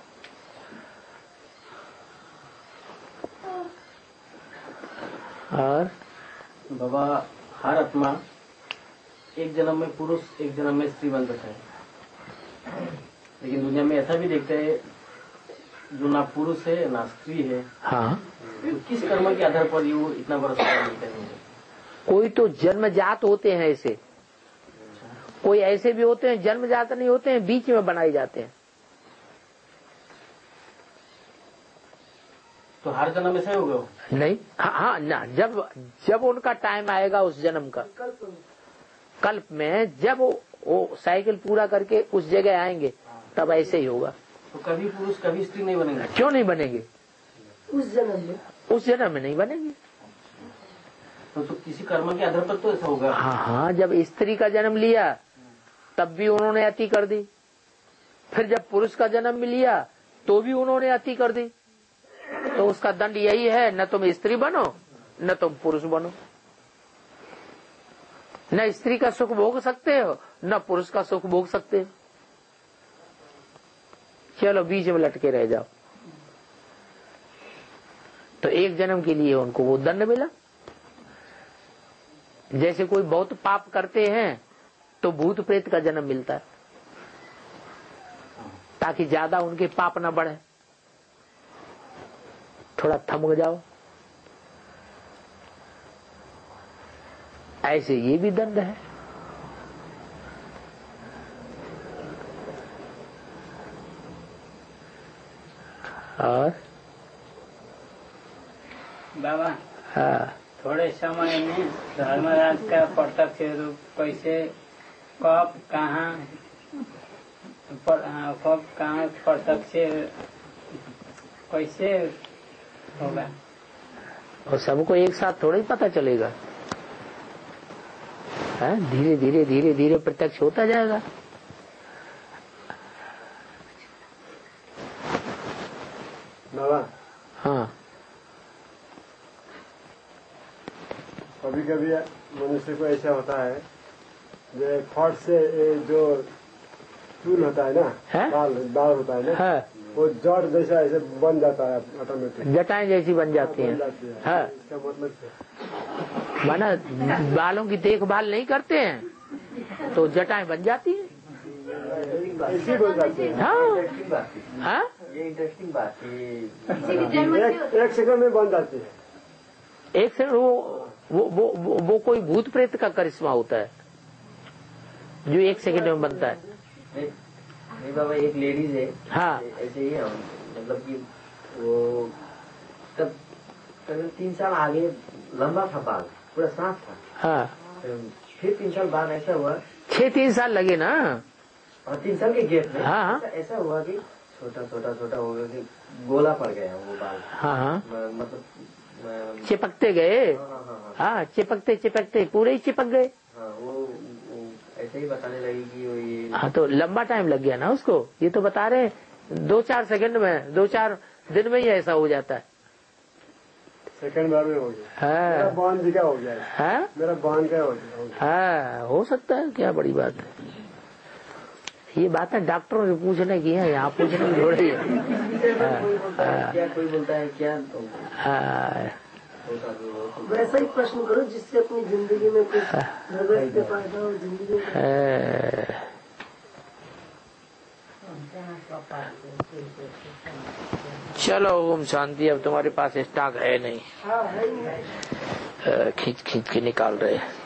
और बाबा हर आत्मा एक जन्म में पुरुष एक जन्म में स्त्री बन सकता है, लेकिन दुनिया में ऐसा भी देखते हैं जो ना पुरुष है ना स्त्री है। हाँ, तो किस कर्म के आधार पर वो इतना बड़ा सफल मिलता है? कोई तो जन्मजात होते हैं ऐसे, कोई ऐसे भी होते हैं जन्मजात नहीं होते हैं, बीच में बनाए जाते हैं। तो हर जन्म ऐसा ही होगा? नहीं, हाँ हाँ ना, जब जब उनका टाइम आएगा उस जन्म का, कल्प में जब वो, वो साइकिल पूरा करके उस जगह आएंगे तब ऐसे ही होगा। तो कभी पुरुष कभी स्त्री नहीं बनेंगे? क्यों नहीं बनेंगे? उस जन्म में उस जन्म में नहीं बनेंगे। तो, तो किसी कर्म के आधार पर तो ऐसा होगा। हाँ हाँ, जब स्त्री का जन्म लिया तब भी उन्होंने अति कर दी, फिर जब पुरुष का जन्म लिया तो भी उन्होंने अति कर दी। तो उसका दंड यही है, न तुम स्त्री बनो न तुम पुरुष बनो, न स्त्री का सुख भोग सकते हो न पुरुष का सुख भोग सकते हो। चलो बीच में लटके रह जाओ। तो एक जन्म के लिए उनको वो दंड मिला। जैसे कोई बहुत पाप करते हैं तो भूत प्रेत का जन्म मिलता है, ताकि ज्यादा उनके पाप न बढ़े, थोड़ा थम जाओ। ऐसे ये भी दंड है। और बाबा, हाँ, थोड़े समय में धर्मराज का प्रत्यक्ष रूप कैसे, कब, कहाँ, कब कहाँ प्रत्यक्ष कैसे होगा? और सबको एक साथ थोड़ा ही पता चलेगा। है, धीरे धीरे धीरे धीरे प्रत्यक्ष होता जाएगा। बाबा, हाँ, कभी कभी मनुष्य को ऐसा होता है जो फट से ये जो चूल होता है ना, है? बाल बाल होता है ना, है, वो जड़ जैसा ऐसे बन जाता है ऑटोमेटिक, जटाएं जैसी बन जाती हैं। है, इसका मतलब क्या? माना बालों की देखभाल नहीं करते हैं तो जटाएं बन जाती हैं। ऐसी बन जाती है। हाँ, हाँ, ये इंटरेस्टिंग बात है। एक, एक सेकंड में बन जाती है। एक से वो वो वो वो, वो कोई भूत प्रेत का करिश्मा होता है जो एक सेकंड में बनता है। नहीं, नहीं बाबा, एक लेडीज है, हाँ, ऐसे ही है, मतलब कि वो तब तब तीन साल आगे लंबा था बाल, पूरा साफ था। हाँ, फिर तीन साल बाद ऐसा हुआ, छह तीन साल लगे ना। और तीन साल के गैप में हाँ, हाँ, ऐसा, ऐसा हुआ कि छोटा छोटा छोटा हो गया कि गोला पड़ गया वो बाल। हाँ, हाँ, म- मतलब म- चिपकते गए। हाँ हाँ हाँ हाँ, चिपकते चिपकते पूरे ही चिपक गए। हाँ, वो, वो ऐसे ही बताने लगी कि वो ये हाँ, तो लंबा टाइम लग गया ना उसको। ये तो बता रहे हैं दो चार सेकंड में, दो चार दिन में ही ऐसा हो जाता है। सेकंड बार में हो गया। मेरा हाँ, बहन जी का हो गया है। हाँ, मेरा बहन का हो गया हो गया। हाँ, हो सकता है, क्या बड़ी बात है। ये बातें डॉक्टरों से पूछने की है, यहाँ पूछने की थोड़ी है। कोई बोलता है क्या, कोई बोलता है क्या, तो हाँ, वैसा ही प्रश्न करो जिससे अपनी जिंदगी में कुछ जगत के फायदा हो, जिंदगी में। हाँ, चलो ओम शांति। अब तुम्हारे पास स्टॉक है नहीं, हाँ है ही है। खींच खींच के निकाल रहे हैं।